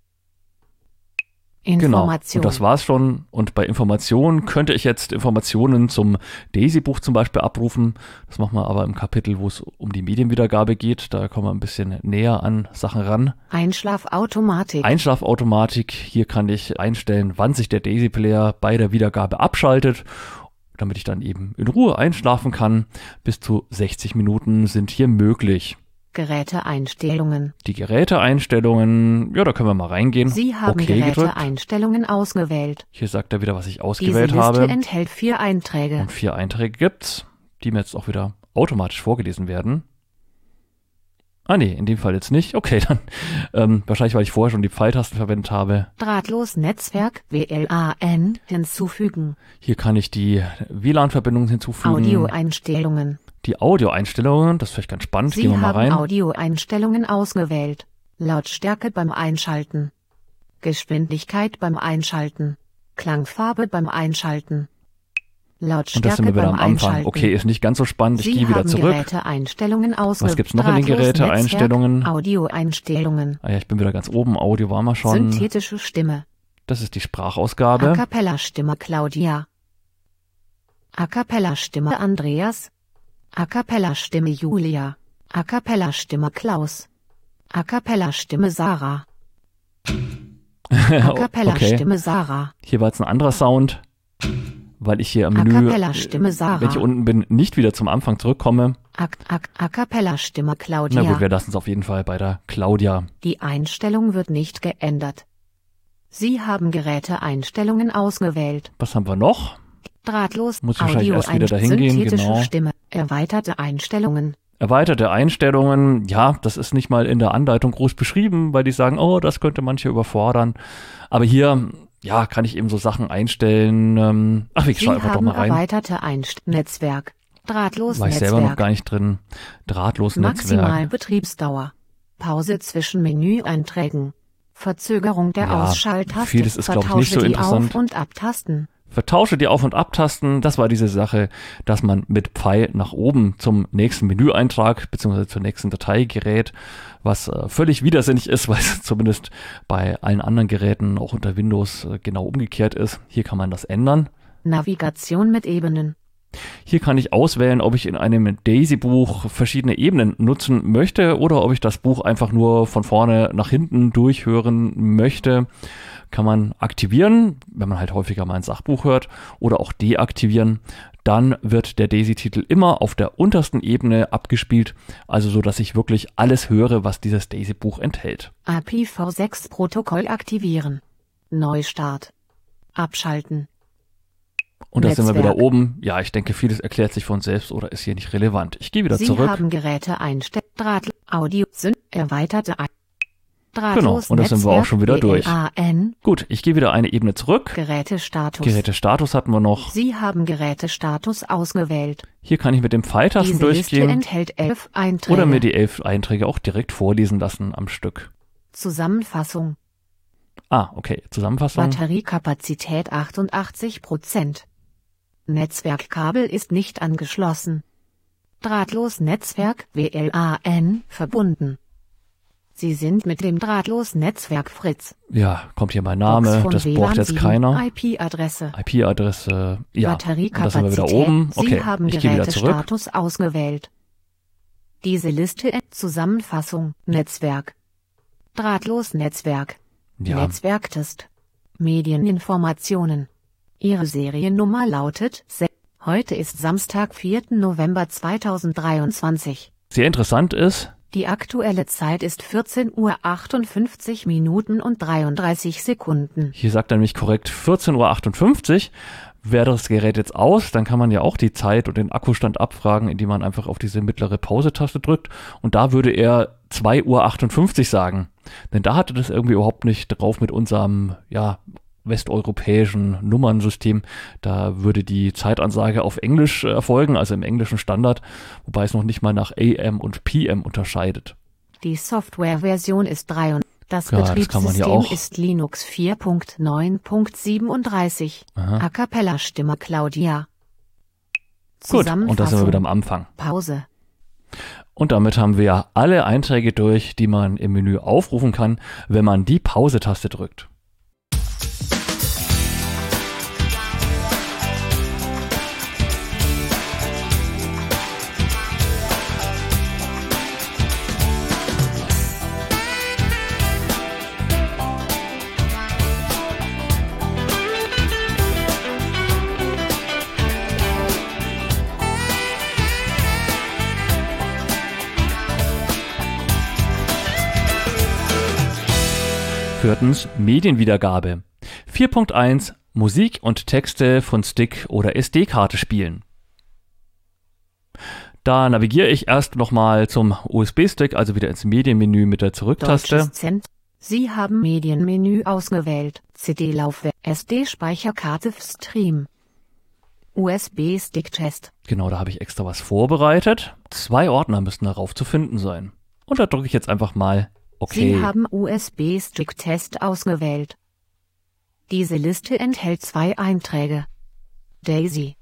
Genau, Information. und das war's schon. Und bei Informationen könnte ich jetzt Informationen zum Daisy-Buch zum Beispiel abrufen. Das machen wir aber im Kapitel, wo es um die Medienwiedergabe geht. Da kommen wir ein bisschen näher an Sachen ran. Einschlafautomatik. Einschlafautomatik. Hier kann ich einstellen, wann sich der Daisy-Player bei der Wiedergabe abschaltet, damit ich dann eben in Ruhe einschlafen kann. Bis zu sechzig Minuten sind hier möglich. Geräteeinstellungen. Die Geräteeinstellungen, ja, da können wir mal reingehen. Sie haben Okay gedrückt. Geräteeinstellungen ausgewählt. Hier sagt er wieder, was ich Diese ausgewählt Liste habe. enthält vier Einträge. Und vier Einträge gibt's, die mir jetzt auch wieder automatisch vorgelesen werden. Ah nee, in dem Fall jetzt nicht. Okay, dann ähm, wahrscheinlich, weil ich vorher schon die Pfeiltasten verwendet habe. Drahtlos Netzwerk W L A N hinzufügen. Hier kann ich die W L A N-Verbindung hinzufügen. Audioeinstellungen. Die Audioeinstellungen, das ist vielleicht ganz spannend. Sie Gehen wir mal haben rein. Audioeinstellungen ausgewählt. Lautstärke beim Einschalten. Geschwindigkeit beim Einschalten. Klangfarbe beim Einschalten. Und das Lautstärke sind wir wieder beim am Anfang. Einschalten. Okay, ist nicht ganz so spannend. Ich Sie gehe wieder haben zurück. Geräteeinstellungen ausgewählt. Was gibt's noch in den Drahtlos Geräteeinstellungen? Netzwerk, Audioeinstellungen. Ah ja, ich bin wieder ganz oben. Audio war mal schon. Synthetische Stimme. Das ist die A Sprachausgabe. Cappella Stimme Claudia. A Cappella Stimme Andreas. A Cappella Stimme Julia. A Cappella Stimme Klaus. A Cappella Stimme Sarah. A Cappella Okay. Stimme Sarah. Hier war jetzt ein anderer Sound, weil ich hier am A Menü, Cappella Stimme Sarah. wenn ich unten bin, nicht wieder zum Anfang zurückkomme. A, a, a Cappella Stimme Na Claudia. gut, wir lassen es auf jeden Fall bei der Claudia. Die Einstellung wird nicht geändert. Sie haben Geräteeinstellungen ausgewählt. Was haben wir noch? Drahtlos Muss ich wahrscheinlich Audio erst wieder ein- dahin gehen, synthetische genau. Stimme Erweiterte Einstellungen. Erweiterte Einstellungen, ja, das ist nicht mal in der Anleitung groß beschrieben, weil die sagen, oh, das könnte manche überfordern. Aber hier, ja, kann ich eben so Sachen einstellen. Ähm, ach, ich schaue einfach doch mal rein. Erweiterte Einstellungen. Netzwerk. Drahtlos War ich Netzwerk. selber noch gar nicht drin. Drahtlos Netzwerk. Maximal Betriebsdauer. Pause zwischen Menüeinträgen. Verzögerung der Ja, Ausschalttaste. vieles ist, glaube ich, nicht so Vertausche die interessant. Auf- und Abtasten. Vertausche die Auf- und Abtasten, das war diese Sache, dass man mit Pfeil nach oben zum nächsten Menüeintrag bzw. zur nächsten Datei gerät, was äh, völlig widersinnig ist, weil es zumindest bei allen anderen Geräten, auch unter Windows, äh, genau umgekehrt ist. Hier kann man das ändern. Navigation mit Ebenen. Hier kann ich auswählen, ob ich in einem Daisy-Buch verschiedene Ebenen nutzen möchte oder ob ich das Buch einfach nur von vorne nach hinten durchhören möchte. Kann man aktivieren, wenn man halt häufiger mal ein Sachbuch hört, oder auch deaktivieren. Dann wird der Daisy-Titel immer auf der untersten Ebene abgespielt, also so, dass ich wirklich alles höre, was dieses Daisy-Buch enthält. I P v sechs Protokoll aktivieren. Neustart. Abschalten. Und da sind wir Netzwerk. wieder oben. Ja, ich denke, vieles erklärt sich von selbst oder ist hier nicht relevant. Ich gehe wieder Sie zurück. haben Geräte einstellen. Draht, Audio, Syn, erweiterte Ein. Genau, Drahtlos und da sind wir auch schon wieder durch. W L A N, Gut, ich gehe wieder eine Ebene zurück. Gerätestatus. Gerätestatus hatten wir noch. Sie haben Gerätestatus ausgewählt. Hier kann ich mit den Pfeiltasten Diese Liste durchgehen enthält elf Einträge. oder mir die elf Einträge auch direkt vorlesen lassen am Stück. Zusammenfassung. Ah, okay, Zusammenfassung. Batteriekapazität achtundachtzig Prozent. Netzwerkkabel ist nicht angeschlossen. Drahtlos Netzwerk W L A N verbunden. Sie sind mit dem Drahtlos Netzwerk Fritz. Ja, kommt hier mein Box Name, von das W L A N braucht jetzt sieben, keiner. I P-Adresse. I P-Adresse, ja, und da sind wir Batteriekapazität. wieder oben. Sie Okay, haben ich gehe wieder zurück. Gerätestatus ausgewählt. Diese Liste Zusammenfassung Netzwerk. Drahtlos Netzwerk. Ja, Netzwerktest. Medieninformationen. Ihre Seriennummer lautet se- Heute ist Samstag, vierten November zweitausenddreiundzwanzig. sehr interessant ist, Die aktuelle Zeit ist vierzehn Uhr achtundfünfzig Minuten und dreiunddreißig Sekunden. hier sagt er nämlich korrekt vierzehn Uhr achtundfünfzig. Wäre das Gerät jetzt aus, dann kann man ja auch die Zeit und den Akkustand abfragen, indem man einfach auf diese mittlere Pause-Taste drückt. Und da würde er zwei Uhr achtundfünfzig sagen. Denn da hatte das irgendwie überhaupt nicht drauf mit unserem, ja, westeuropäischen Nummernsystem. Da würde die Zeitansage auf Englisch erfolgen, also im englischen Standard, wobei es noch nicht mal nach A M und P M unterscheidet. Die Softwareversion ist drei und das Ja, das kann man hier Betriebssystem auch. ist Linux vier Punkt neun Punkt siebenunddreißig. Aha. A cappella Stimme Claudia. Gut, und da sind wir wieder am Zusammenfassung. Anfang. Pause. Und damit haben wir alle Einträge durch, die man im Menü aufrufen kann, wenn man die Pause-Taste drückt. Viertens, Medienwiedergabe. vier Punkt eins, Musik und Texte von Stick oder S D-Karte spielen. Da navigiere ich erst nochmal zum U S B-Stick, also wieder ins Medienmenü mit der Zurücktaste. Deutsches Zent. Sie haben Medienmenü ausgewählt. C D-Laufwerk. S D-Speicherkarte Stream. U S B-Stick-Test. Genau, da habe ich extra was vorbereitet. Zwei Ordner müssen darauf zu finden sein. Und da drücke ich jetzt einfach mal Okay. Sie haben U S B-Stick-Test ausgewählt. Diese Liste enthält zwei Einträge. Daisy.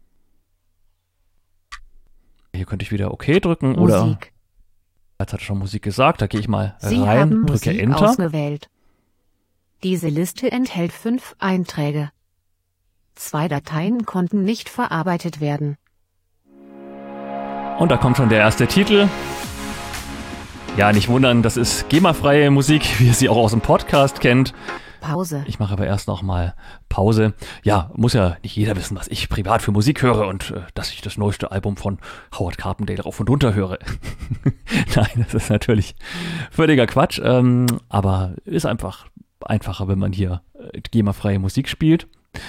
Hier könnte ich wieder OK drücken oder, Musik. jetzt hat er schon Musik gesagt, da gehe ich mal Sie rein, haben drücke Musik Enter. ausgewählt. Diese Liste enthält fünf Einträge. Zwei Dateien konnten nicht verarbeitet werden. Und da kommt schon der erste Titel. Ja, nicht wundern, das ist GEMA-freie Musik, wie ihr sie auch aus dem Podcast kennt. Pause. Ich mache aber erst noch mal Pause. Ja, muss ja nicht jeder wissen, was ich privat für Musik höre und äh, dass ich das neueste Album von Howard Carpendale rauf und runter höre. Nein, das ist natürlich völliger Quatsch, ähm, aber ist einfach einfacher, wenn man hier äh, GEMA-freie Musik spielt.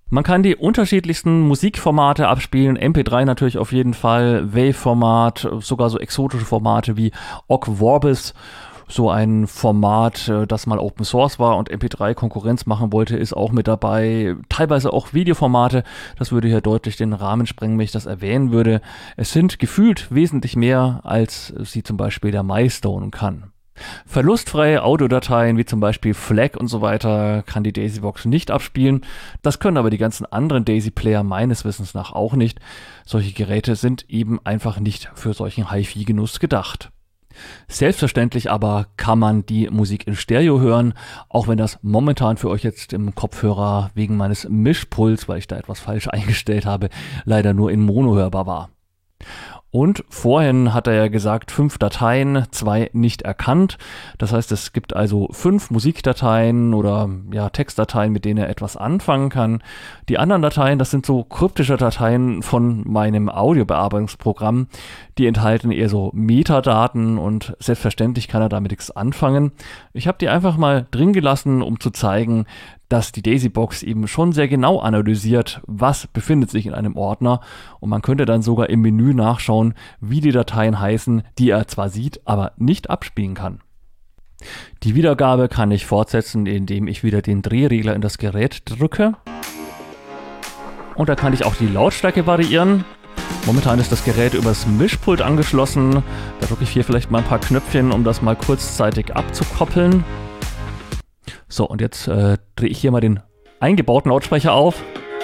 Man kann die unterschiedlichsten Musikformate abspielen, M P drei natürlich auf jeden Fall, Wave-Format, sogar so exotische Formate wie Ogg Vorbis, so ein Format, das mal Open Source war und M P drei Konkurrenz machen wollte, ist auch mit dabei. Teilweise auch Videoformate, das würde hier deutlich den Rahmen sprengen, wenn ich das erwähnen würde. Es sind gefühlt wesentlich mehr, als sie zum Beispiel der MyStone kann. Verlustfreie Audiodateien wie zum Beispiel FLAC und so weiter kann die Daisybox nicht abspielen. Das können aber die ganzen anderen Daisy-Player meines Wissens nach auch nicht. Solche Geräte sind eben einfach nicht für solchen Hi-Fi-Genuss gedacht. Selbstverständlich aber kann man die Musik in Stereo hören, auch wenn das momentan für euch jetzt im Kopfhörer wegen meines Mischpuls, weil ich da etwas falsch eingestellt habe, leider nur in Mono hörbar war. Und vorhin hat er ja gesagt, fünf Dateien, zwei nicht erkannt. Das heißt, es gibt also fünf Musikdateien oder ja, Textdateien, mit denen er etwas anfangen kann. Die anderen Dateien, das sind so kryptische Dateien von meinem Audiobearbeitungsprogramm. Die enthalten eher so Metadaten und selbstverständlich kann er damit nichts anfangen. Ich habe die einfach mal drin gelassen, um zu zeigen, dass die Daisybox eben schon sehr genau analysiert, was befindet sich in einem Ordner, und man könnte dann sogar im Menü nachschauen, wie die Dateien heißen, die er zwar sieht, aber nicht abspielen kann. Die Wiedergabe kann ich fortsetzen, indem ich wieder den Drehregler in das Gerät drücke. Und da kann ich auch die Lautstärke variieren. Momentan ist das Gerät übers Mischpult angeschlossen. Da drücke ich hier vielleicht mal ein paar Knöpfchen, um das mal kurzzeitig abzukoppeln. So, und jetzt äh, drehe ich hier mal den eingebauten Lautsprecher auf.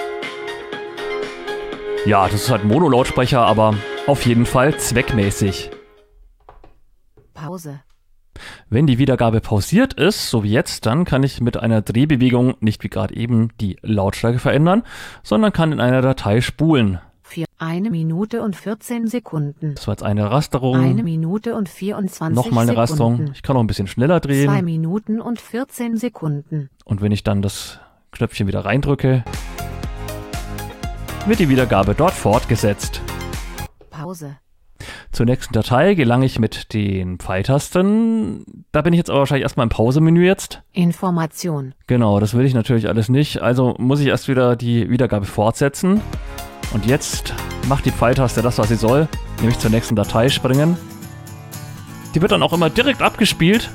Ja, das ist halt ein Mono-Lautsprecher, aber auf jeden Fall zweckmäßig. Pause. Wenn die Wiedergabe pausiert ist, so wie jetzt, dann kann ich mit einer Drehbewegung nicht wie gerade eben die Lautstärke verändern, sondern kann in einer Datei spulen. Vier, eine Minute und vierzehn Sekunden. Das war jetzt eine Rasterung. Eine Minute und vierundzwanzig Sekunden. Nochmal eine Rasterung. Ich kann auch ein bisschen schneller drehen. Zwei Minuten und vierzehn Sekunden. Und wenn ich dann das Knöpfchen wieder reindrücke, wird die Wiedergabe dort fortgesetzt. Pause. Zur nächsten Datei gelange ich mit den Pfeiltasten. Da bin ich jetzt aber wahrscheinlich erstmal im Pausemenü jetzt. Information. Genau, das will ich natürlich alles nicht. Also muss ich erst wieder die Wiedergabe fortsetzen. Und jetzt macht die Pfeiltaste das, was sie soll, nämlich zur nächsten Datei springen. Die wird dann auch immer direkt abgespielt.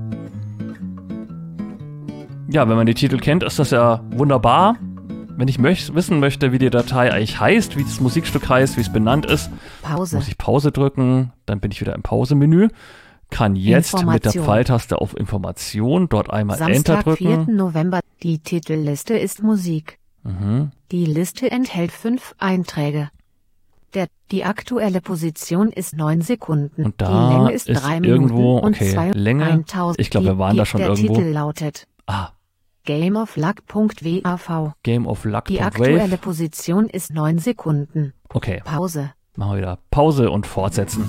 Ja, wenn man die Titel kennt, ist das ja wunderbar. Wenn ich möch- wissen möchte, wie die Datei eigentlich heißt, wie das Musikstück heißt, wie es benannt ist, Pause. muss ich Pause drücken, dann bin ich wieder im Pausemenü. Kann jetzt mit der Pfeiltaste auf Information dort einmal Samstag, Enter drücken. vierten November. Die Titelliste ist Musik. Mhm. Die Liste enthält fünf Einträge. Der, die aktuelle Position ist neun Sekunden. Und da die Länge ist, ist drei irgendwo, Minuten okay, und zwei, Länge. Ich glaube, wir waren die, da schon der irgendwo. Der Titel lautet Ah, Game of Luck punkt wav. Game of Luck. Die aktuelle Position ist neun Sekunden. Okay, Pause. machen wir wieder Pause und fortsetzen.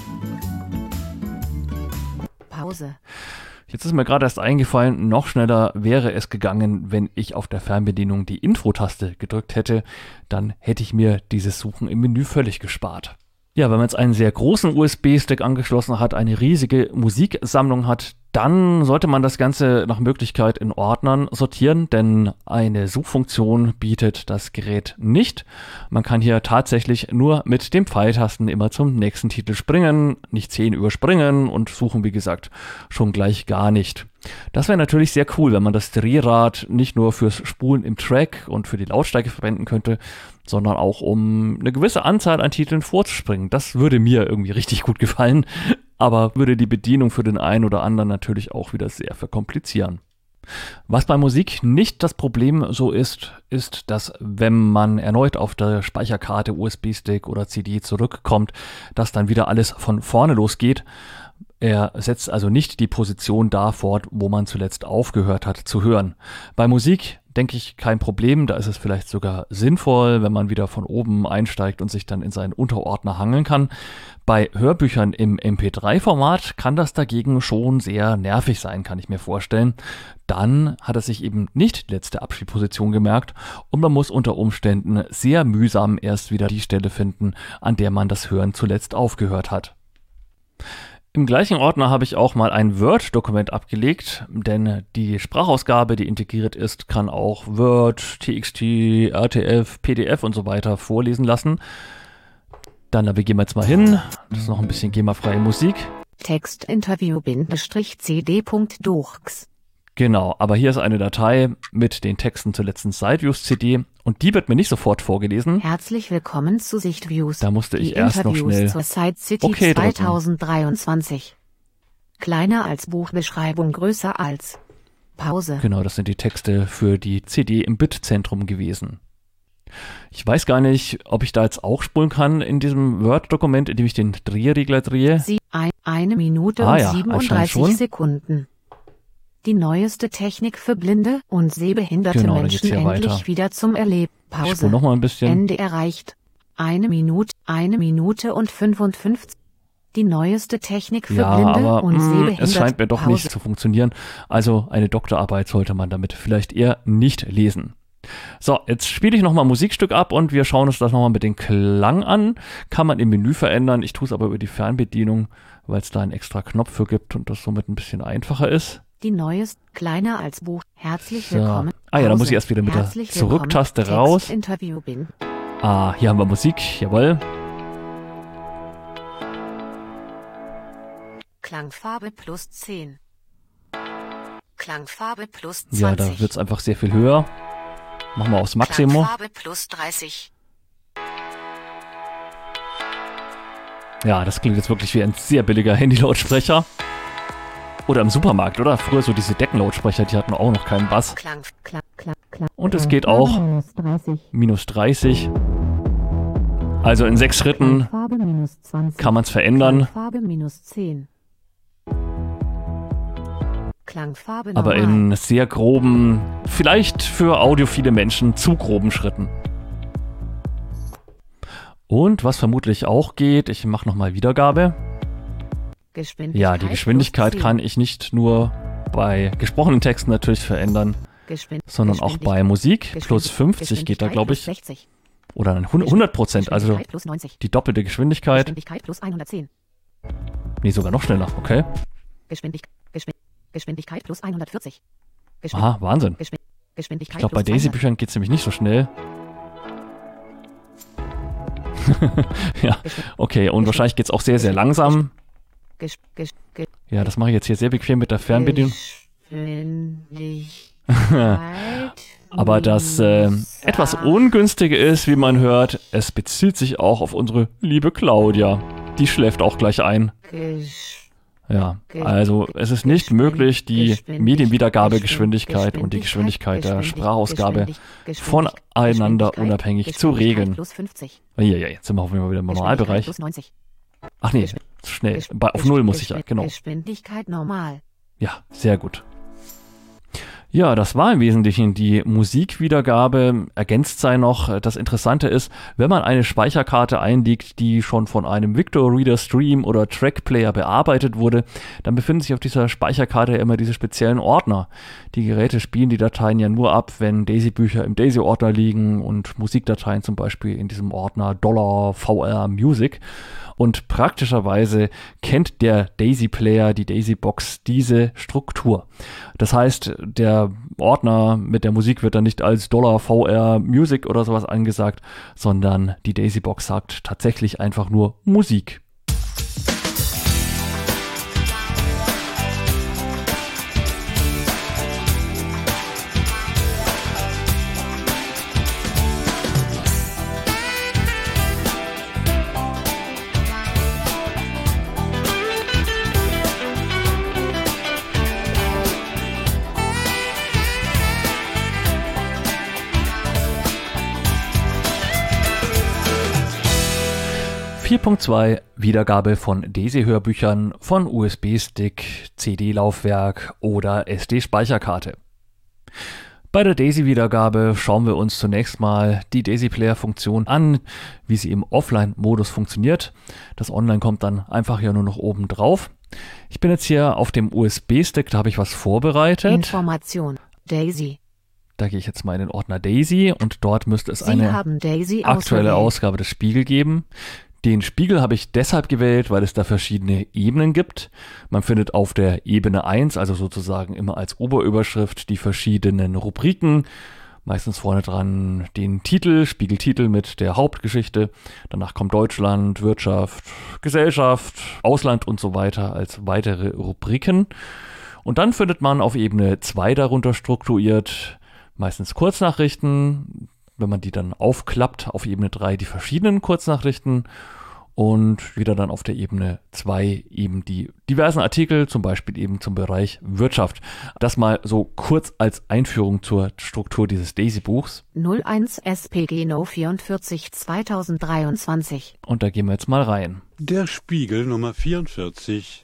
Pause. Jetzt ist mir gerade erst eingefallen, noch schneller wäre es gegangen, wenn ich auf der Fernbedienung die Intro-Taste gedrückt hätte. Dann hätte ich mir dieses Suchen im Menü völlig gespart. Ja, wenn man jetzt einen sehr großen U S B-Stick angeschlossen hat, eine riesige Musiksammlung hat, dann sollte man das Ganze nach Möglichkeit in Ordnern sortieren, denn eine Suchfunktion bietet das Gerät nicht. Man kann hier tatsächlich nur mit den Pfeiltasten immer zum nächsten Titel springen, nicht zehn überspringen und suchen, wie gesagt, schon gleich gar nicht. Das wäre natürlich sehr cool, wenn man das Drehrad nicht nur fürs Spulen im Track und für die Lautstärke verwenden könnte, sondern auch um eine gewisse Anzahl an Titeln vorzuspringen. Das würde mir irgendwie richtig gut gefallen, aber würde die Bedienung für den einen oder anderen natürlich auch wieder sehr verkomplizieren. Was bei Musik nicht das Problem so ist, ist, dass wenn man erneut auf der Speicherkarte, U S B-Stick oder C D zurückkommt, dass dann wieder alles von vorne losgeht. Er setzt also nicht die Position da fort, wo man zuletzt aufgehört hat zu hören. Bei Musik denke ich kein Problem, da ist es vielleicht sogar sinnvoll, wenn man wieder von oben einsteigt und sich dann in seinen Unterordner hangeln kann. Bei Hörbüchern im M P drei Format kann das dagegen schon sehr nervig sein, kann ich mir vorstellen. Dann hat er sich eben nicht die letzte Abspielposition gemerkt und man muss unter Umständen sehr mühsam erst wieder die Stelle finden, an der man das Hören zuletzt aufgehört hat. Im gleichen Ordner habe ich auch mal ein Word-Dokument abgelegt, denn die Sprachausgabe, die integriert ist, kann auch Word, T X T, R T F, P D F und so weiter vorlesen lassen. Dann navigieren wir jetzt mal hin. Das ist noch ein bisschen GEMA-freie Musik. Textinterview-C D.docs. Genau, aber hier ist eine Datei mit den Texten zur letzten Sideviews-C D und die wird mir nicht sofort vorgelesen. Herzlich willkommen zu Sichtviews. Da musste ich Die erst noch Interviews schnell zur Side City okay drücken. zweitausenddreiundzwanzig. Kleiner als Buchbeschreibung, größer als Pause. Genau, das sind die Texte für die C D im Bitzentrum gewesen. Ich weiß gar nicht, ob ich da jetzt auch spulen kann in diesem Word-Dokument, in dem ich den Drehregler drehe. Sie ein, eine Minute Ah und ja, anscheinend siebenunddreißig schon. Sekunden. Die neueste Technik für blinde und sehbehinderte Genau, dann geht's Menschen hier endlich weiter. wieder zum Erleben. Ich Pause. spule noch mal ein bisschen. Ende erreicht. Eine Minute, eine Minute und fünfundfünfzig. Die neueste Technik für Ja, blinde aber und mh, sehbehinderte. es scheint mir doch Pause. nicht zu funktionieren. Also eine Doktorarbeit sollte man damit vielleicht eher nicht lesen. So, jetzt spiele ich nochmal ein Musikstück ab und wir schauen uns das nochmal mit dem Klang an. Kann man im Menü verändern. Ich tue es aber über die Fernbedienung, weil es da einen extra Knopf für gibt und das somit ein bisschen einfacher ist. Die neueste, kleiner als Buch. Herzlich So. willkommen. Ah ja, da Pause. muss ich erst wieder mit der Herzlich Zurücktaste willkommen. raus. Textinterview bin. Ah, hier haben wir Musik, jawohl. Klangfarbe plus zehn. Klangfarbe plus Ja, zwanzig. da wird es einfach sehr viel höher. Machen wir aufs Maximum. Klangfarbe plus dreißig. Ja, das klingt jetzt wirklich wie ein sehr billiger Handylautsprecher. Oder im Supermarkt, oder? Früher so diese Deckenlautsprecher, die hatten auch noch keinen Bass. Klang, klang, klang, klang. Und es geht auch Minus dreißig. minus dreißig. Also in sechs Schritten Klangfarbe minus zwanzig. kann man es verändern. Klangfarbe minus zehn. Klangfarbe normal. Aber in sehr groben, vielleicht für audiophile Menschen zu groben Schritten. Und was vermutlich auch geht, ich mache nochmal Wiedergabe. Geschwindigkeit Ja, die Geschwindigkeit plus kann ich nicht nur bei gesprochenen Texten natürlich verändern, Geschwind sondern auch bei Musik. Plus fünfzig geht da, glaube ich. sechzig. Oder dann hundert Prozent, also Geschwindigkeit plus neunzig. die doppelte Geschwindigkeit. Geschwindigkeit plus hundertzehn. Nee, sogar noch schneller, okay. Geschwindigkeit, Geschwind Geschwindigkeit plus hundertvierzig. Geschwind Aha, Wahnsinn. Geschwind Ich Geschwindigkeit glaube, bei plus Daisy-Büchern geht es nämlich nicht so schnell. Ja, okay, und wahrscheinlich geht es auch sehr, sehr langsam. Gesch Gesch Gesch Ja, das mache ich jetzt hier sehr bequem mit der Fernbedienung. Geschwindigkeit. Aber das äh, etwas Ungünstige ist, wie man hört, es bezieht sich auch auf unsere liebe Claudia. Die schläft auch gleich ein. Gesch Ja, also es ist nicht möglich, die Medienwiedergabegeschwindigkeit und die Geschwindigkeit der Sprachausgabe voneinander unabhängig zu regeln. Plus fünfzig. Ja, ja, jetzt sind wir hoffentlich mal wieder im Normalbereich. Plus neunzig. Ach nee, zu schnell. Bei, auf Null muss ich ja, genau. Geschwindigkeit normal. Ja, sehr gut. Ja, das war im Wesentlichen die Musikwiedergabe. Ergänzt sei noch, das Interessante ist, wenn man eine Speicherkarte einlegt, die schon von einem Victor Reader Stream oder Track Player bearbeitet wurde, dann befinden sich auf dieser Speicherkarte ja immer diese speziellen Ordner. Die Geräte spielen die Dateien ja nur ab, wenn Daisy-Bücher im Daisy-Ordner liegen und Musikdateien zum Beispiel in diesem Ordner Dollar V R Music. Und praktischerweise kennt der Daisy-Player, die Daisy-Box, diese Struktur. Das heißt, der Ordner mit der Musik wird dann nicht als Dollar V R Music oder sowas angesagt, sondern die Daisy-Box sagt tatsächlich einfach nur Musik. vier Punkt zwei Wiedergabe von Daisy-Hörbüchern von U S B-Stick, C D-Laufwerk oder S D-Speicherkarte. Bei der Daisy-Wiedergabe schauen wir uns zunächst mal die Daisy-Player-Funktion an, wie sie im Offline-Modus funktioniert. Das Online kommt dann einfach ja nur noch oben drauf. Ich bin jetzt hier auf dem U S B-Stick, da habe ich was vorbereitet. Information. Daisy. Da gehe ich jetzt mal in den Ordner Daisy und dort müsste es Sie eine haben Daisy aktuelle ausgewählt. Ausgabe des Spiegel geben. Den Spiegel habe ich deshalb gewählt, weil es da verschiedene Ebenen gibt. Man findet auf der Ebene eins, also sozusagen immer als Oberüberschrift, die verschiedenen Rubriken. Meistens vorne dran den Titel, Spiegeltitel mit der Hauptgeschichte. Danach kommt Deutschland, Wirtschaft, Gesellschaft, Ausland und so weiter als weitere Rubriken. Und dann findet man auf Ebene zwei darunter strukturiert, meistens Kurznachrichten. Wenn man die dann aufklappt, auf Ebene drei die verschiedenen Kurznachrichten und wieder dann auf der Ebene zwei eben die diversen Artikel, zum Beispiel eben zum Bereich Wirtschaft. Das mal so kurz als Einführung zur Struktur dieses Daisy-Buchs. null eins S P G No vierundvierzig zweitausenddreiundzwanzig. Und da gehen wir jetzt mal rein. Der Spiegel Nummer vierundvierzig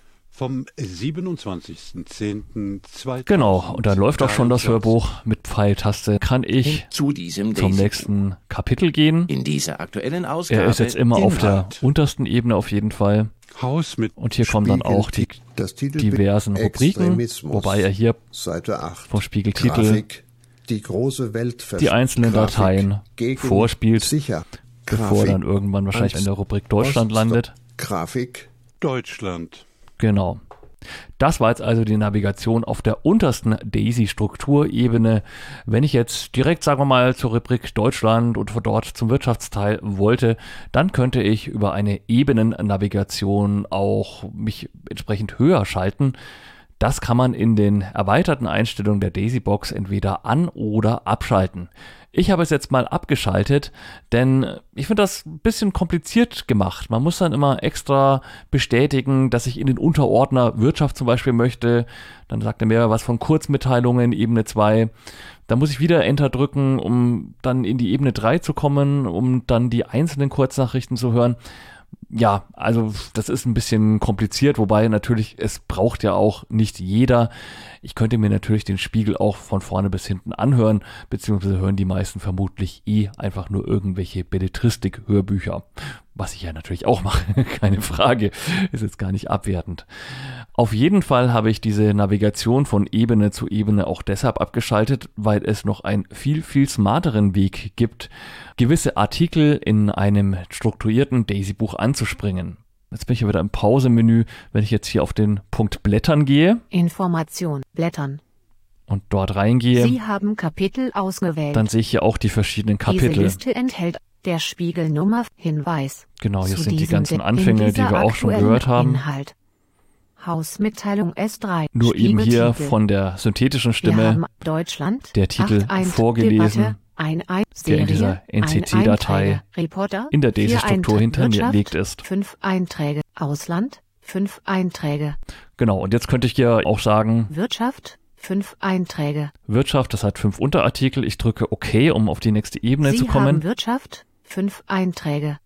vom siebenundzwanzigsten zehnten zweitausenddreiundzwanzig. Genau, und da läuft auch schon das Hörbuch mit Pfeiltaste. Kann ich zu diesem zum Daisy nächsten Kapitel gehen. In dieser aktuellen Ausgabe. Er ist jetzt immer auf der Inhalt. untersten Ebene auf jeden Fall. Haus mit Und hier kommen dann auch die Das Titelbild diversen Rubriken, Extremismus. wobei er hier Seite acht. vom Spiegeltitel Grafik, die große Welt die einzelnen Grafik, Dateien gegen vorspielt, sicher. bevor Grafik, dann irgendwann wahrscheinlich in der Rubrik Deutschland Ost- landet. Grafik, Deutschland. Genau. Das war jetzt also die Navigation auf der untersten Daisy-Strukturebene. Wenn ich jetzt direkt, sagen wir mal, zur Rubrik Deutschland und von dort zum Wirtschaftsteil wollte, dann könnte ich über eine Ebenennavigation auch mich entsprechend höher schalten. Das kann man in den erweiterten Einstellungen der Daisy-Box entweder an- oder abschalten. Ich habe es jetzt mal abgeschaltet, denn ich finde das ein bisschen kompliziert gemacht. Man muss dann immer extra bestätigen, dass ich in den Unterordner Wirtschaft zum Beispiel möchte. Dann sagt er mir was von Kurzmitteilungen, Ebene zwei. Da muss ich wieder Enter drücken, um dann in die Ebene drei zu kommen, um dann die einzelnen Kurznachrichten zu hören. Ja, also das ist ein bisschen kompliziert, wobei natürlich, es braucht ja auch nicht jeder. Ich könnte mir natürlich den Spiegel auch von vorne bis hinten anhören, beziehungsweise hören die meisten vermutlich eh einfach nur irgendwelche Belletristik-Hörbücher. Was ich ja natürlich auch mache, keine Frage, ist jetzt gar nicht abwertend. Auf jeden Fall habe ich diese Navigation von Ebene zu Ebene auch deshalb abgeschaltet, weil es noch einen viel, viel smarteren Weg gibt, gewisse Artikel in einem strukturierten Daisy-Buch anzuspringen. Jetzt bin ich ja wieder im Pause-Menü, wenn ich jetzt hier auf den Punkt Blättern gehe Information, Blättern. und dort reingehe, Sie haben Kapitel ausgewählt. dann sehe ich hier auch die verschiedenen Diese Kapitel. Liste enthält der Spiegelnummer, Hinweis. Genau, hier Zu sind die diesem ganzen in Anfänge, die dieser wir auch schon aktuellen gehört haben. Inhalt. Hausmitteilung S drei. Nur eben hier Spiegeltitel. von der synthetischen Wir Stimme haben Deutschland. der Titel acht eins vorgelesen, Debatte, ein ein der in dieser Serie, N C ein T-Datei Einträge, Reporter, in der vier Daisy-Struktur Einträge, hinterlegt Wirtschaft, ist. Fünf Einträge. Ausland. Fünf Einträge. Genau, und jetzt könnte ich hier auch sagen, Wirtschaft. Fünf Einträge. Wirtschaft, das hat fünf Unterartikel. Ich drücke OK, um auf die nächste Ebene Sie zu haben kommen. Wirtschaft. Fünf Einträge.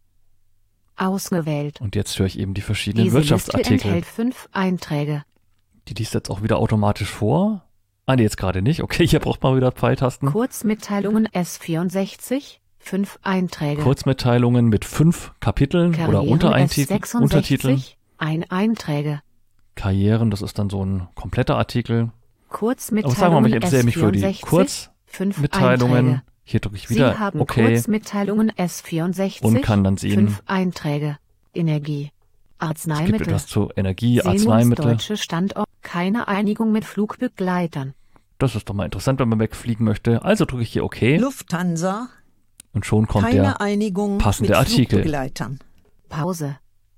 Ausgewählt. Und jetzt höre ich eben die verschiedenen Diese Liste Wirtschaftsartikel. enthält fünf Einträge. Die liest jetzt auch wieder automatisch vor. Ah, nee, jetzt gerade nicht. Okay, hier braucht man wieder Pfeiltasten. Kurzmitteilungen S vierundsechzig. Fünf Einträge. Kurzmitteilungen mit fünf Kapiteln oder Karrieren Untereinti- S Untertiteln. sechsundsechzig. Ein Einträge. Karrieren, das ist dann so ein kompletter Artikel. Aber sagen wir mal, Kurzmitteilungen ich interessiere mich für die S vierundsechzig. Fünf Kurzmitteilungen. Einträge. Hier drücke ich Sie wieder haben OK Kurzmitteilungen S vierundsechzig. und kann dann sehen, Fünf Einträge. Energie. es gibt Arzneimittel. etwas zu Energie, Arzneimittel. Deutsche Standort. Keine Einigung mit Flugbegleitern. Das ist doch mal interessant, wenn man wegfliegen möchte. Also drücke ich hier OK Lufthansa, und schon kommt keine der Einigung passende mit Artikel. Flugbegleitern. Pause.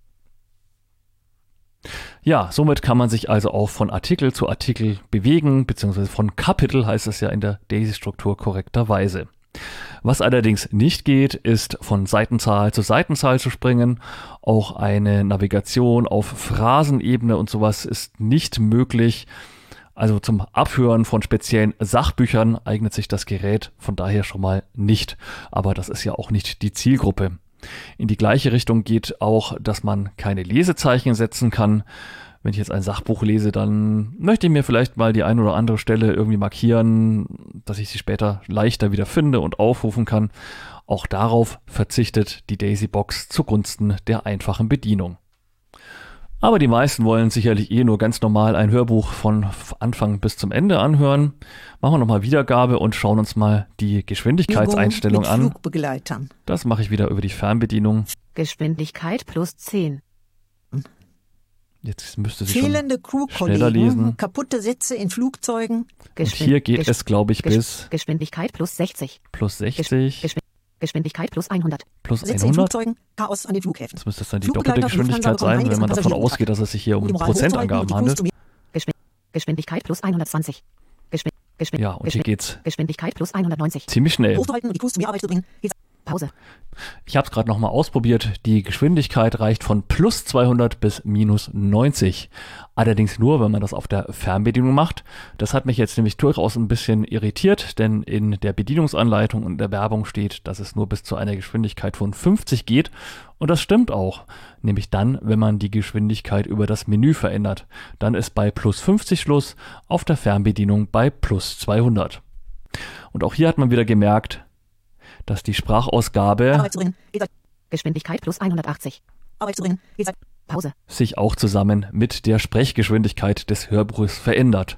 Ja, somit kann man sich also auch von Artikel zu Artikel bewegen, beziehungsweise von Kapitel heißt es ja in der Daisy-Struktur korrekterweise. Was allerdings nicht geht, ist von Seitenzahl zu Seitenzahl zu springen. Auch eine Navigation auf Phrasenebene und sowas ist nicht möglich. Also zum Abhören von speziellen Sachbüchern eignet sich das Gerät von daher schon mal nicht. Aber das ist ja auch nicht die Zielgruppe. In die gleiche Richtung geht auch, dass man keine Lesezeichen setzen kann. Wenn ich jetzt ein Sachbuch lese, dann möchte ich mir vielleicht mal die eine oder andere Stelle irgendwie markieren, dass ich sie später leichter wieder finde und aufrufen kann. Auch darauf verzichtet die Daisy-Box zugunsten der einfachen Bedienung. Aber die meisten wollen sicherlich eh nur ganz normal ein Hörbuch von Anfang bis zum Ende anhören. Machen wir nochmal Wiedergabe und schauen uns mal die Geschwindigkeitseinstellung an. Mit Flugbegleitern. Das mache ich wieder über die Fernbedienung. Geschwindigkeit plus zehn. Jetzt müsste sie schon Fehlende schneller lesen. Crewkollegen, kaputte Sitze in Flugzeugen. Und hier geht es, glaube ich, Gesch- bis Geschwindigkeit plus sechzig. plus sechzig, Geschw- Geschwindigkeit plus hundert. plus Sitze in hundert. Flugzeugen, Chaos an den Flughäfen. Das müsste dann die Flugbegleiter doppelte und Lufthansa Geschwindigkeit bekommen sein, einiges wenn man an davon Passagierunterhalt. ausgeht, dass es sich hier um Um die Moral Prozentangaben hochzuhalten und die handelt. Geschw- Geschwindigkeit plus hundertzwanzig. Geschw- Geschw- Ja, und hier Geschw- geht's Geschwindigkeit plus hundertneunzig. ziemlich schnell. Hochzuhalten und die Crews zu mehr Arbeit zu bringen. Geht's- Pause. Ich habe es gerade nochmal ausprobiert. Die Geschwindigkeit reicht von plus zweihundert bis minus neunzig. Allerdings nur, wenn man das auf der Fernbedienung macht. Das hat mich jetzt nämlich durchaus ein bisschen irritiert, denn in der Bedienungsanleitung und der Werbung steht, dass es nur bis zu einer Geschwindigkeit von fünfzig geht. Und das stimmt auch. Nämlich dann, wenn man die Geschwindigkeit über das Menü verändert. Dann ist bei plus fünfzig Schluss, auf der Fernbedienung bei plus zweihundert. Und auch hier hat man wieder gemerkt, dass die Sprachausgabe Arbeit zu bringen. Geht's- Geschwindigkeit plus hundertachtzig. Arbeit zu bringen. Geht's- Pause. sich auch zusammen mit der Sprechgeschwindigkeit des Hörbuches verändert.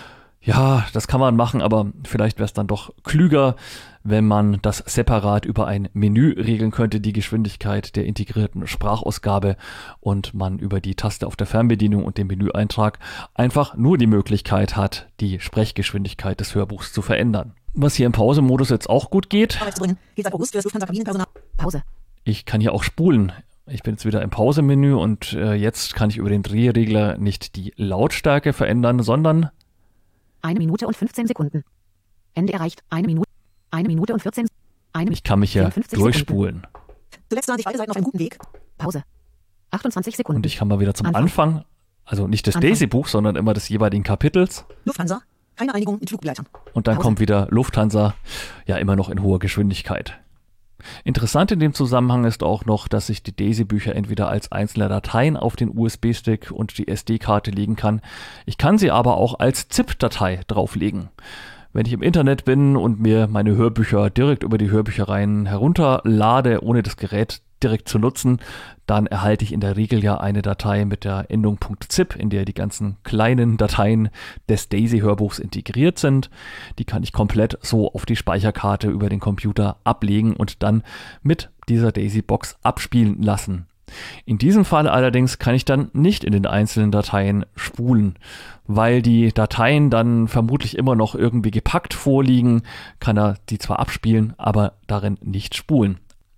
Ja, das kann man machen, aber vielleicht wäre es dann doch klüger, wenn man das separat über ein Menü regeln könnte, die Geschwindigkeit der integrierten Sprachausgabe, und man über die Taste auf der Fernbedienung und den Menüeintrag einfach nur die Möglichkeit hat, die Sprechgeschwindigkeit des Hörbuchs zu verändern. Was hier im Pausemodus jetzt auch gut geht, Arbeit zu bringen. Geht's seit August für das Lufthansa-Kabinenpersonal. Pause. ich kann hier auch spulen. Ich bin jetzt wieder im Pausemenü und äh, jetzt kann ich über den Drehregler nicht die Lautstärke verändern, sondern Eine Minute und fünfzehn Sekunden. Ende erreicht. Eine Minute. Eine Minute und vierzehn. Eine ich kann mich hier vierundfünfzig Sekunden. durchspulen. Zuletzt waren sich beide Seiten auf einem guten Weg. Pause. achtundzwanzig Sekunden. Und ich kann mal wieder zum Anfang. Anfang, also nicht des Anfang. Daisy-Buchs, sondern immer des jeweiligen Kapitels. Lufthansa. Keine Einigung mit Flugbegleitern. Und dann Pause. kommt wieder Lufthansa, ja immer noch in hoher Geschwindigkeit. Interessant in dem Zusammenhang ist auch noch, dass ich die Daisy-Bücher entweder als einzelne Dateien auf den U S B-Stick und die S D-Karte legen kann. Ich kann sie aber auch als ZIP-Datei drauflegen. Wenn ich im Internet bin und mir meine Hörbücher direkt über die Hörbüchereien herunterlade, ohne das Gerät direkt zu nutzen, dann erhalte ich in der Regel ja eine Datei mit der Endung .zip, in der die ganzen kleinen Dateien des Daisy-Hörbuchs integriert sind. Die kann ich komplett so auf die Speicherkarte über den Computer ablegen und dann mit dieser Daisy-Box abspielen lassen. In diesem Fall allerdings kann ich dann nicht in den einzelnen Dateien spulen, weil die Dateien dann vermutlich immer noch irgendwie gepackt vorliegen, kann er die zwar abspielen, aber darin nicht spulen.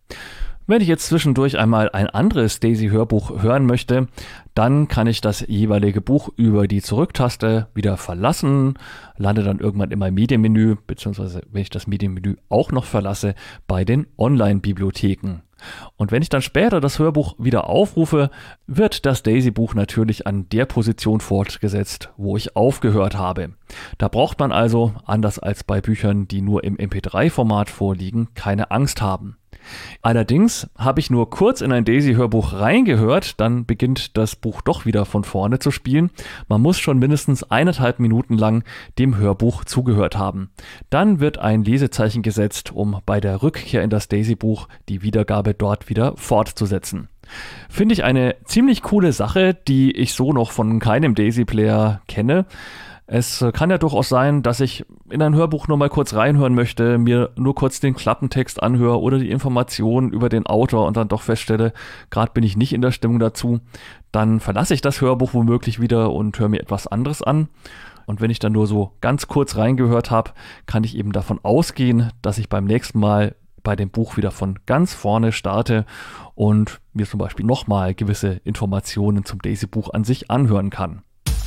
Wenn ich jetzt zwischendurch einmal ein anderes Daisy-Hörbuch hören möchte, dann kann ich das jeweilige Buch über die Zurücktaste wieder verlassen, lande dann irgendwann in meinem Medienmenü, beziehungsweise wenn ich das Medienmenü auch noch verlasse, bei den Online-Bibliotheken. Und wenn ich dann später das Hörbuch wieder aufrufe, wird das Daisy-Buch natürlich an der Position fortgesetzt, wo ich aufgehört habe. Da braucht man also, anders als bei Büchern, die nur im M P drei Format vorliegen, keine Angst haben. Allerdings habe ich nur kurz in ein Daisy-Hörbuch reingehört, dann beginnt das Buch doch wieder von vorne zu spielen. Man muss schon mindestens eineinhalb Minuten lang dem Hörbuch zugehört haben. Dann wird ein Lesezeichen gesetzt, um bei der Rückkehr in das Daisy-Buch die Wiedergabe dort wieder fortzusetzen. Finde ich eine ziemlich coole Sache, die ich so noch von keinem Daisy-Player kenne. Es kann ja durchaus sein, dass ich in ein Hörbuch nur mal kurz reinhören möchte, mir nur kurz den Klappentext anhöre oder die Informationen über den Autor und dann doch feststelle, gerade bin ich nicht in der Stimmung dazu. Dann verlasse ich das Hörbuch womöglich wieder und höre mir etwas anderes an. Und wenn ich dann nur so ganz kurz reingehört habe, kann ich eben davon ausgehen, dass ich beim nächsten Mal bei dem Buch wieder von ganz vorne starte und mir zum Beispiel nochmal gewisse Informationen zum Daisy-Buch an sich anhören kann.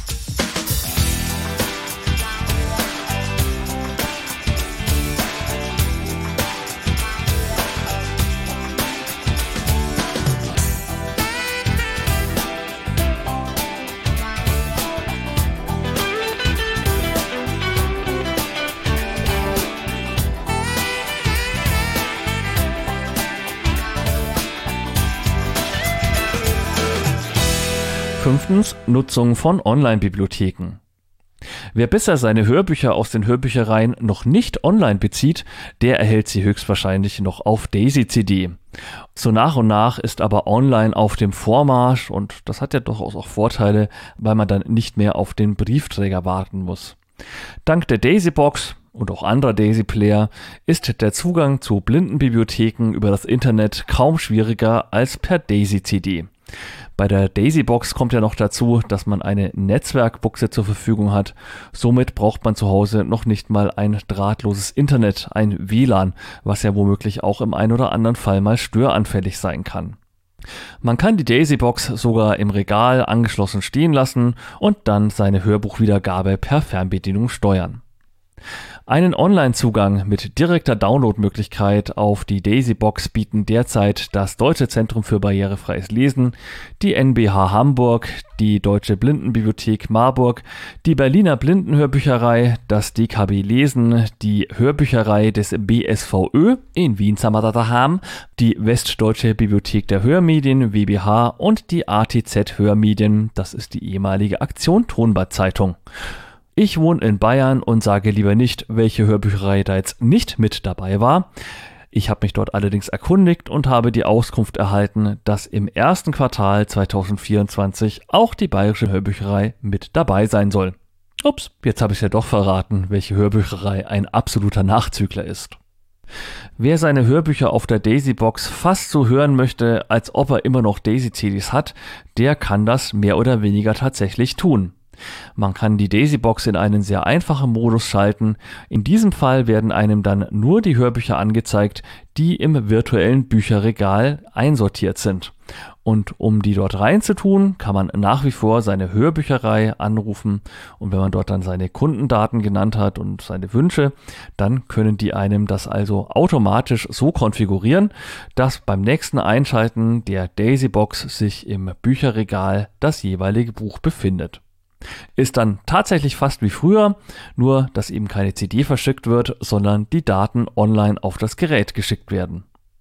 Fünftens, Nutzung von Online-Bibliotheken. Wer bisher seine Hörbücher aus den Hörbüchereien noch nicht online bezieht, der erhält sie höchstwahrscheinlich noch auf Daisy-C D. So nach und nach ist aber online auf dem Vormarsch und das hat ja durchaus auch Vorteile, weil man dann nicht mehr auf den Briefträger warten muss. Dank der Daisy-Box und auch anderer Daisy-Player ist der Zugang zu Blindenbibliotheken über das Internet kaum schwieriger als per Daisy-C D. Bei der Daisy-Box kommt ja noch dazu, dass man eine Netzwerkbuchse zur Verfügung hat. Somit braucht man zu Hause noch nicht mal ein drahtloses Internet, ein W L A N, was ja womöglich auch im ein oder anderen Fall mal störanfällig sein kann. Man kann die Daisy-Box sogar im Regal angeschlossen stehen lassen und dann seine Hörbuchwiedergabe per Fernbedienung steuern. Einen Online-Zugang mit direkter Downloadmöglichkeit auf die Daisy-Box bieten derzeit das Deutsche Zentrum für barrierefreies Lesen, die N B H Hamburg, die Deutsche Blindenbibliothek Marburg, die Berliner Blindenhörbücherei, das D K B Lesen, die Hörbücherei des B S V Ö in Wien-Samadadaham, die Westdeutsche Bibliothek der Hörmedien W B H und die A T Z Hörmedien, das ist die ehemalige Aktion Tonbad Zeitung. Ich wohne in Bayern und sage lieber nicht, welche Hörbücherei da jetzt nicht mit dabei war. Ich habe mich dort allerdings erkundigt und habe die Auskunft erhalten, dass im ersten Quartal zweitausendvierundzwanzig auch die Bayerische Hörbücherei mit dabei sein soll. Ups, jetzt habe ich ja doch verraten, welche Hörbücherei ein absoluter Nachzügler ist. Wer seine Hörbücher auf der Daisy-Box fast so hören möchte, als ob er immer noch Daisy-C Ds hat, der kann das mehr oder weniger tatsächlich tun. Man kann die Daisy-Box in einen sehr einfachen Modus schalten. In diesem Fall werden einem dann nur die Hörbücher angezeigt, die im virtuellen Bücherregal einsortiert sind. Und um die dort reinzutun, kann man nach wie vor seine Hörbücherei anrufen. Und wenn man dort dann seine Kundendaten genannt hat und seine Wünsche, dann können die einem das also automatisch so konfigurieren, dass beim nächsten Einschalten der Daisy-Box sich im Bücherregal das jeweilige Buch befindet. Ist dann tatsächlich fast wie früher, nur dass eben keine C D verschickt wird, sondern die Daten online auf das Gerät geschickt werden.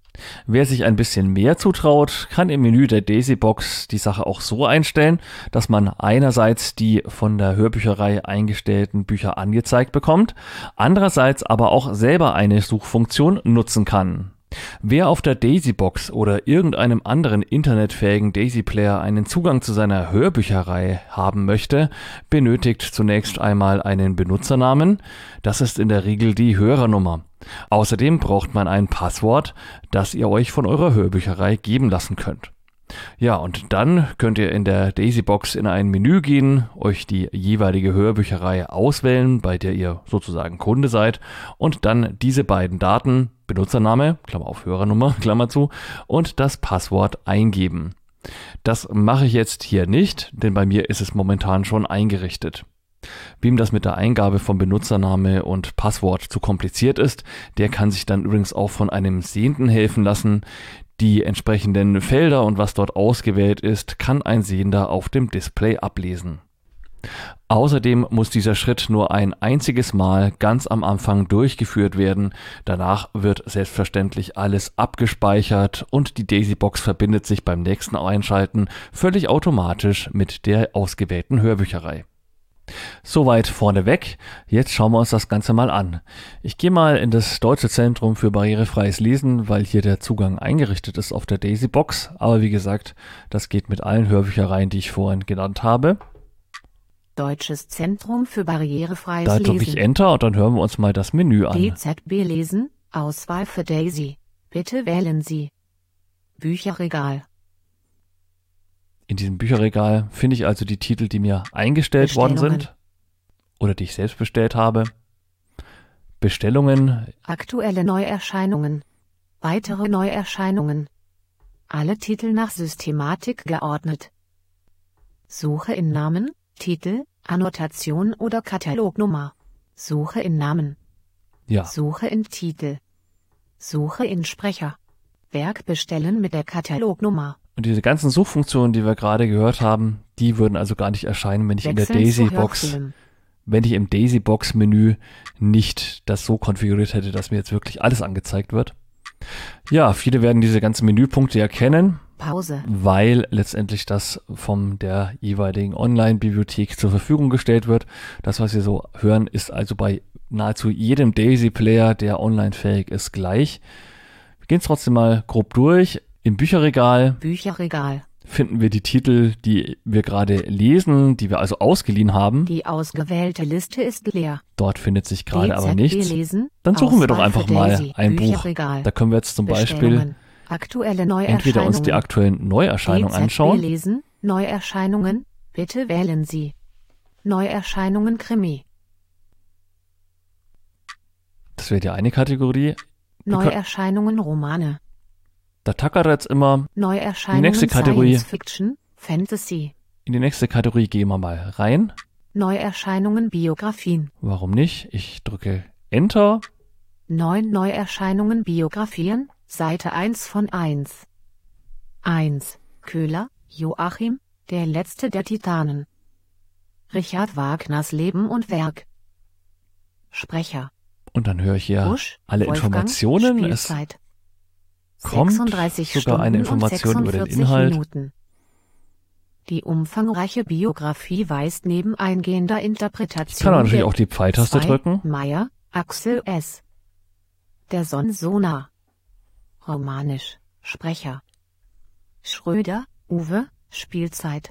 Wer sich ein bisschen mehr zutraut, kann im Menü der Daisy-Box die Sache auch so einstellen, dass man einerseits die von der Hörbücherei eingestellten Bücher angezeigt bekommt, andererseits aber auch selber eine Suchfunktion nutzen kann. Wer auf der Daisy-Box oder irgendeinem anderen internetfähigen Daisy-Player einen Zugang zu seiner Hörbücherei haben möchte, benötigt zunächst einmal einen Benutzernamen. Das ist in der Regel die Hörernummer. Außerdem braucht man ein Passwort, das ihr euch von eurer Hörbücherei geben lassen könnt. Ja, und dann könnt ihr in der Daisy-Box in ein Menü gehen, euch die jeweilige Hörbücherei auswählen, bei der ihr sozusagen Kunde seid, und dann diese beiden Daten, Benutzername, Klammer auf Hörernummer, Klammer zu, und das Passwort eingeben. Das mache ich jetzt hier nicht, denn bei mir ist es momentan schon eingerichtet. Wem das mit der Eingabe von Benutzername und Passwort zu kompliziert ist, der kann sich dann übrigens auch von einem Sehenden helfen lassen. Die entsprechenden Felder und was dort ausgewählt ist, kann ein Sehender auf dem Display ablesen. Außerdem muss dieser Schritt nur ein einziges Mal ganz am Anfang durchgeführt werden. Danach wird selbstverständlich alles abgespeichert und die Daisy-Box verbindet sich beim nächsten Einschalten völlig automatisch mit der ausgewählten Hörbücherei. Soweit vorneweg, jetzt schauen wir uns das Ganze mal an. Ich gehe mal in das Deutsche Zentrum für barrierefreies Lesen, weil hier der Zugang eingerichtet ist auf der Daisy-Box. Aber wie gesagt, das geht mit allen Hörbüchereien, die ich vorhin genannt habe. Deutsches Zentrum für barrierefreies Da Lesen. drücke ich Enter und dann hören wir uns mal das Menü an. D Z B Lesen, Auswahl für Daisy. Bitte wählen Sie. Bücherregal. In diesem Bücherregal finde ich also die Titel, die mir eingestellt worden sind oder die ich selbst bestellt habe. Bestellungen. Aktuelle Neuerscheinungen. Weitere Neuerscheinungen. Alle Titel nach Systematik geordnet. Suche in Namen, Titel, Annotation oder Katalognummer. Suche in Namen. Ja. Suche in Titel. Suche in Sprecher. Werk bestellen mit der Katalognummer. Und diese ganzen Suchfunktionen, die wir gerade gehört haben, die würden also gar nicht erscheinen, wenn ich in der Daisy-Box, wenn ich im Daisy-Box-Menü nicht das so konfiguriert hätte, dass mir jetzt wirklich alles angezeigt wird. Ja, viele werden diese ganzen Menüpunkte erkennen, Pause, weil letztendlich das von der jeweiligen Online-Bibliothek zur Verfügung gestellt wird. Das, was wir so hören, ist also bei nahezu jedem Daisy-Player, der online fähig ist, gleich. Wir gehen es trotzdem mal grob durch. Im Bücherregal, Bücherregal finden wir die Titel, die wir gerade lesen, die wir also ausgeliehen haben. Die ausgewählte Liste ist leer. Dort findet sich gerade D Z B aber nichts. lesen, Dann suchen wir doch Auswahl einfach für mal Daisy, ein Buch. Bücherregal, Da können wir jetzt zum Beispiel Bestellungen, aktuelle Neuerscheinungen. entweder uns die aktuellen Neuerscheinungen D Z B anschauen. lesen, Neuerscheinungen, bitte wählen Sie. Neuerscheinungen Krimi. Das wäre die eine Kategorie. Neuerscheinungen Romane. Da tackert er jetzt immer. Neuerscheinungen Die nächste Kategorie. Science Fiction, Fantasy. In die nächste Kategorie gehen wir mal rein. Neuerscheinungen Biografien. Warum nicht? Ich drücke Enter. Neun Neuerscheinungen Biografien, Seite eins von eins. eins. Köhler, Joachim, der letzte der Titanen. Richard Wagners Leben und Werk. Sprecher. Und dann höre ich hier Busch, alle Wolfgang, Informationen. Es Spielzeit. kommt sechsunddreißig sogar eine Stunden und Information über den sechsundvierzig Inhalt. Minuten. Die umfangreiche Biografie weist neben eingehender Interpretation Ich kann natürlich der auch die Pfeiltaste zwei, drücken. Meyer, Axel S. Der Sonsona. Romanisch, Sprecher. Schröder, Uwe, Spielzeit.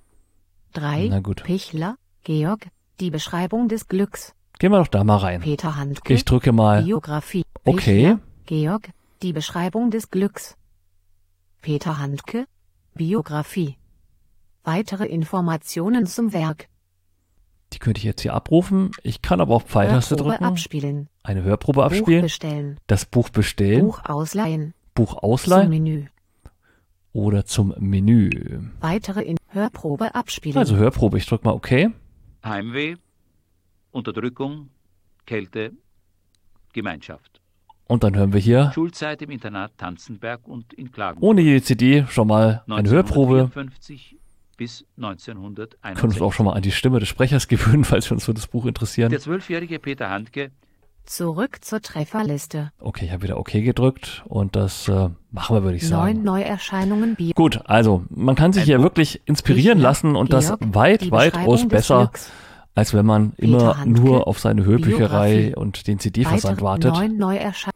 drei. Na gut. Pichler, Georg, die Beschreibung des Glücks. Gehen wir doch da mal rein. Peter Handke, Ich drücke mal Biografie. Okay. Pichler, Georg, die Beschreibung des Glücks. Peter Handke, Biografie. Weitere Informationen zum Werk. Die könnte ich jetzt hier abrufen. Ich kann aber auch Pfeiltaste Hörprobe drücken. abspielen. Eine Hörprobe Buch abspielen. bestellen. Das Buch bestellen. Buch ausleihen. Buch Zum ausleihen. Menü. Oder zum Menü. Weitere in Hörprobe abspielen. Also Hörprobe. Ich drücke mal OK. Heimweh, Unterdrückung, Kälte, Gemeinschaft. Und dann hören wir hier Schulzeit im Internat Tanzenberg und in Klagenfurt. ohne jede C D schon mal eine Hörprobe. neunzehnhundertvierundfünfzig bis neunzehnhunderteinundsechzig. Können uns auch schon mal an die Stimme des Sprechers gewöhnen, falls wir uns für das Buch interessieren. Der zwölfjährige Peter Handke. Zurück zur Trefferliste. Okay, ich habe wieder OK gedrückt und das äh, machen wir, würde ich Neun sagen. Neuerscheinungen Bio. Gut, also man kann sich Ein hier Buch. wirklich inspirieren Pichler, lassen und das Georg, weit, die weitaus Beschreibung des besser, Glücks. als wenn man Peter immer Handke, nur auf seine Hörbücherei Biografie. und den C D-Versand Weitere wartet. Neun Neuerscheinungen.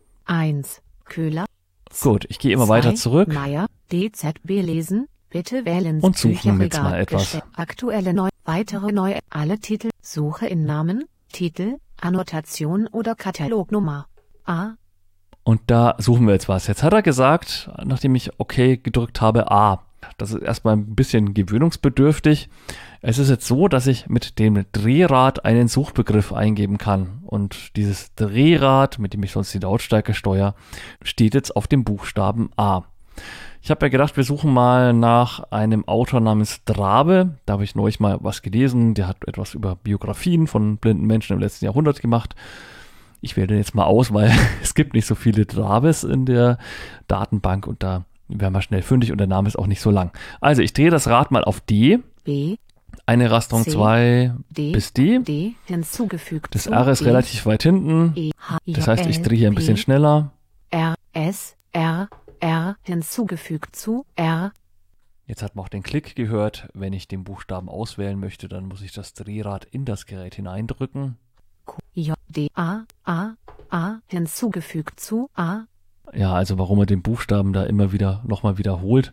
eins. Köhler. Gut, ich gehe immer zwei. weiter zurück. Meyer, D Z B lesen. Bitte wählen Sie Und suchen jetzt Bücherregal. mal etwas. Bestell- Aktuelle Neu. Weitere Neue. Alle Titel. Suche in Namen, Titel, Annotation oder Katalognummer. A. Und da suchen wir jetzt was. Jetzt hat er gesagt, nachdem ich OK gedrückt habe, A. Das ist erstmal ein bisschen gewöhnungsbedürftig. Es ist jetzt so, dass ich mit dem Drehrad einen Suchbegriff eingeben kann. Und dieses Drehrad, mit dem ich sonst die Lautstärke steuere, steht jetzt auf dem Buchstaben A. Ich habe ja gedacht, wir suchen mal nach einem Autor namens Drabe. Da habe ich neulich mal was gelesen. Der hat etwas über Biografien von blinden Menschen im letzten Jahrhundert gemacht. Ich wähle den jetzt mal aus, weil es gibt nicht so viele Drabes in der Datenbank und da werden wir schnell fündig und der Name ist auch nicht so lang. Also ich drehe das Rad mal auf D. B. Eine Rasterung C, zwei D. bis D. D. Hinzugefügt. Das zu R ist E, relativ weit hinten. E, H, I, Das heißt, ich L, drehe hier ein P, bisschen schneller. R, S, R, R. Hinzugefügt zu R. Jetzt hat man auch den Klick gehört. Wenn ich den Buchstaben auswählen möchte, dann muss ich das Drehrad in das Gerät hineindrücken. Q, J, D, A, A, A. Hinzugefügt zu A. Ja, also warum er den Buchstaben da immer wieder nochmal wiederholt,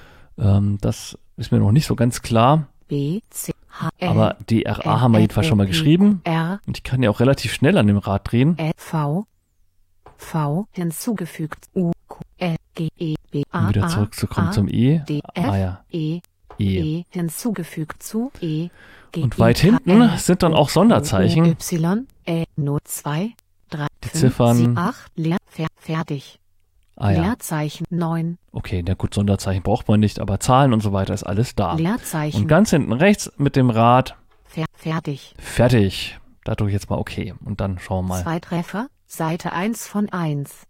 ähm, das ist mir noch nicht so ganz klar. B, C, H, L, Aber D R A L, haben wir L, jedenfalls schon mal O, P, geschrieben. R, Und ich kann ja auch relativ schnell an dem Rad drehen. L, V, V. Hinzugefügt. U, Q, L, G, E, B, A, Um wieder A, zurückzukommen A, zum E. D, F, Ah ja, E, E. E. Hinzugefügt zu E. G, Und I, weit K, hinten L, sind dann O, auch Sonderzeichen. O, Y, E, Not zwei, drei, Die fünf, Ziffern. sieben, acht, Leer, fer, fertig. Ah ja, Leerzeichen neun, okay, na gut, Sonderzeichen braucht man nicht, aber Zahlen und so weiter ist alles da. Leerzeichen Und ganz hinten rechts mit dem Rad fer, fertig. fertig. Da drücke ich jetzt mal OK. Und dann schauen wir mal. Zwei Treffer, Seite eins von eins.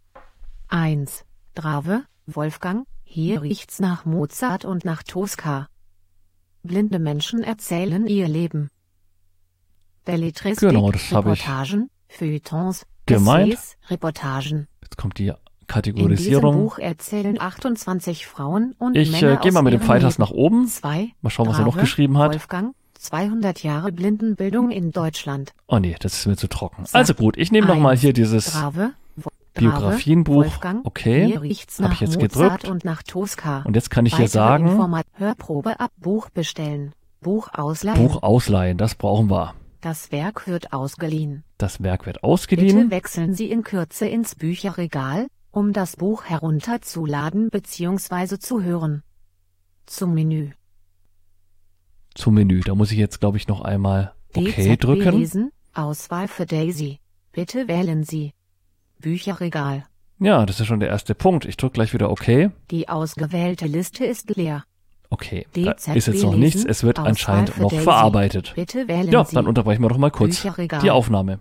eins. Drave, Wolfgang, hier riecht's nach Mozart und nach Tosca. Blinde Menschen erzählen ihr Leben. Belletristik, Genau, das habe ich Reportagen, Feuilletons, gemeint. Essays, Reportagen. Jetzt kommt die In diesem Kategorisierung. Buch erzählen achtundzwanzig Frauen und Ich Männer äh, gehe aus mal mit dem ihrem Pfeiltasten Leben. nach oben. Zwei. Mal schauen, was er noch Drave, geschrieben hat. Wolfgang, zweihundert Jahre Blindenbildung in Deutschland. Oh nee, das ist mir zu trocken. Sag Also gut, ich nehme noch mal eins. hier dieses Drave, Wo- Biografienbuch. Wolfgang, Okay, hier riecht's habe nach ich jetzt Mozart gedrückt. und nach Tosca. Und jetzt kann ich hier Weitere sagen, Informa- Hörprobe ab, Buch bestellen, Buch ausleihen. Buch ausleihen, das brauchen wir. Das Werk wird ausgeliehen. Das Werk wird Bitte ausgeliehen. wechseln Sie in Kürze ins Bücherregal, um das Buch herunterzuladen bzw. zu hören. Zum Menü. Zum Menü, da muss ich jetzt, glaube ich, noch einmal OK D Z B drücken. lesen, Auswahl für Daisy. Bitte wählen Sie. Bücherregal. Ja, das ist schon der erste Punkt. Ich drücke gleich wieder OK. Die ausgewählte Liste ist leer. Okay, da D Z B ist jetzt noch lesen, nichts. Es wird Auswahl anscheinend für noch Daisy. verarbeitet. Bitte wählen Ja, Sie. dann unterbrechen wir doch mal kurz Bücherregal. die Aufnahme.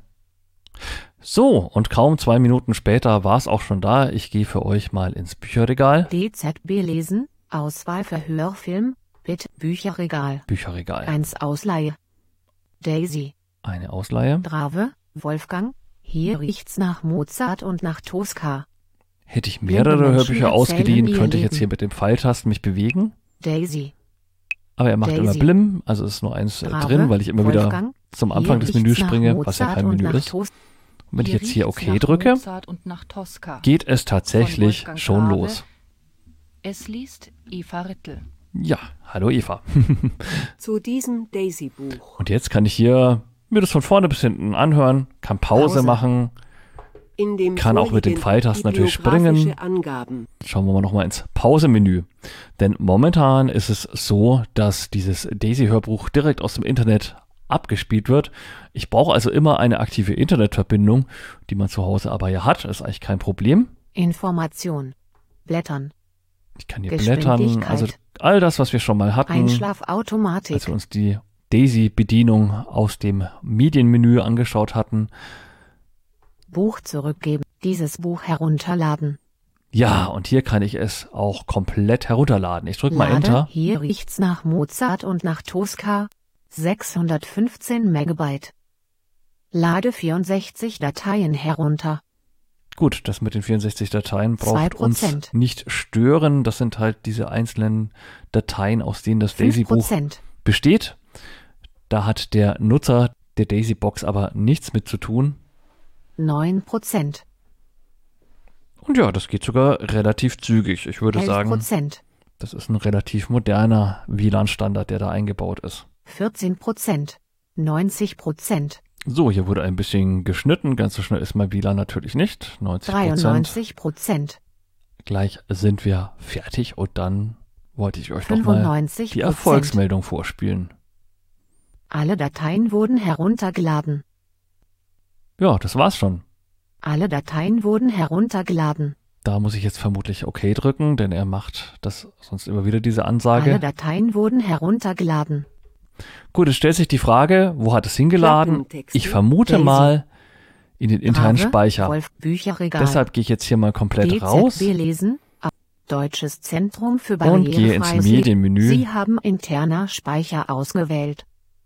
So, und kaum zwei Minuten später war es auch schon da. Ich gehe für euch mal ins Bücherregal. D Z B lesen, Auswahl für Hörfilm, bitte Bücherregal. Bücherregal. eins Ausleihe. Daisy. Eine Ausleihe. Drave, Wolfgang, hier riecht's nach Mozart und nach Tosca. Hätte ich Blinde mehrere Menschen Hörbücher erzählen ausgeliehen, ihr könnte ich jetzt Leben. hier mit dem Pfeiltasten mich bewegen. Daisy. Aber er macht Daisy. immer Blim, also ist nur eins äh, Drave, drin, weil ich immer wieder Wolfgang, zum Anfang hier des Menüs riecht's nach springe, was ja Mozart kein und Menü nach ist. Tos- Und wenn ich jetzt hier riecht's OK nach drücke, Mozart und nach Tosca. geht es tatsächlich Von Wolfgang schon Grave. los. Es liest Eva Rittel. Ja, hallo Eva. Zu diesem Daisy-Buch. Und jetzt kann ich hier mir das von vorne bis hinten anhören, kann Pause, Pause. machen, In dem kann auch mit dem vorliegen Pfeiltasten natürlich bibliografische springen. Angaben. Schauen wir mal nochmal ins Pause-Menü. Denn momentan ist es so, dass dieses Daisy-Hörbuch direkt aus dem Internet abgespielt wird. Ich brauche also immer eine aktive Internetverbindung, die man zu Hause aber ja hat. Das ist eigentlich kein Problem. Information. Blättern. Ich kann hier blättern, also all das, was wir schon mal hatten, Einschlafautomatik. als wir uns die Daisy-Bedienung aus dem Medienmenü angeschaut hatten. Buch zurückgeben. Dieses Buch herunterladen. Ja, und hier kann ich es auch komplett herunterladen. Ich drücke mal Lade, Enter. hier riecht's nach Mozart und nach Tosca. sechshundertfünfzehn Megabyte. Lade vierundsechzig Dateien herunter. Gut, das mit den vierundsechzig Dateien zwei braucht uns Prozent. nicht stören. Das sind halt diese einzelnen Dateien, aus denen das fünf Daisy-Buch Prozent. besteht. Da hat der Nutzer der Daisy-Box aber nichts mit zu tun. neun Prozent. Und ja, das geht sogar relativ zügig. Ich würde elf sagen, Prozent. das ist ein relativ moderner W L A N-Standard, der da eingebaut ist. vierzehn Prozent. neunzig Prozent. So, hier wurde ein bisschen geschnitten. Ganz so schnell ist mein W L A N natürlich nicht. neunzig Prozent. dreiundneunzig Prozent. Gleich sind wir fertig und dann wollte ich euch nochmal fünfundneunzig die Prozent. Erfolgsmeldung vorspielen. Alle Dateien wurden heruntergeladen. Ja, das war's schon. Alle Dateien wurden heruntergeladen. Da muss ich jetzt vermutlich OK drücken, denn er macht das sonst immer wieder diese Ansage. Alle Dateien wurden heruntergeladen. Gut, es stellt sich die Frage, wo hat es hingeladen? Klappentexte. Ich vermute Daisy. mal in den internen Brave, Speicher. Wolf, Bücherregal. Deshalb gehe ich jetzt hier mal komplett D Z B raus lesen. A- Deutsches Zentrum für und gehe ins barrierefreies Lesen. Medienmenü. Sie haben interner Speicher ausgewählt.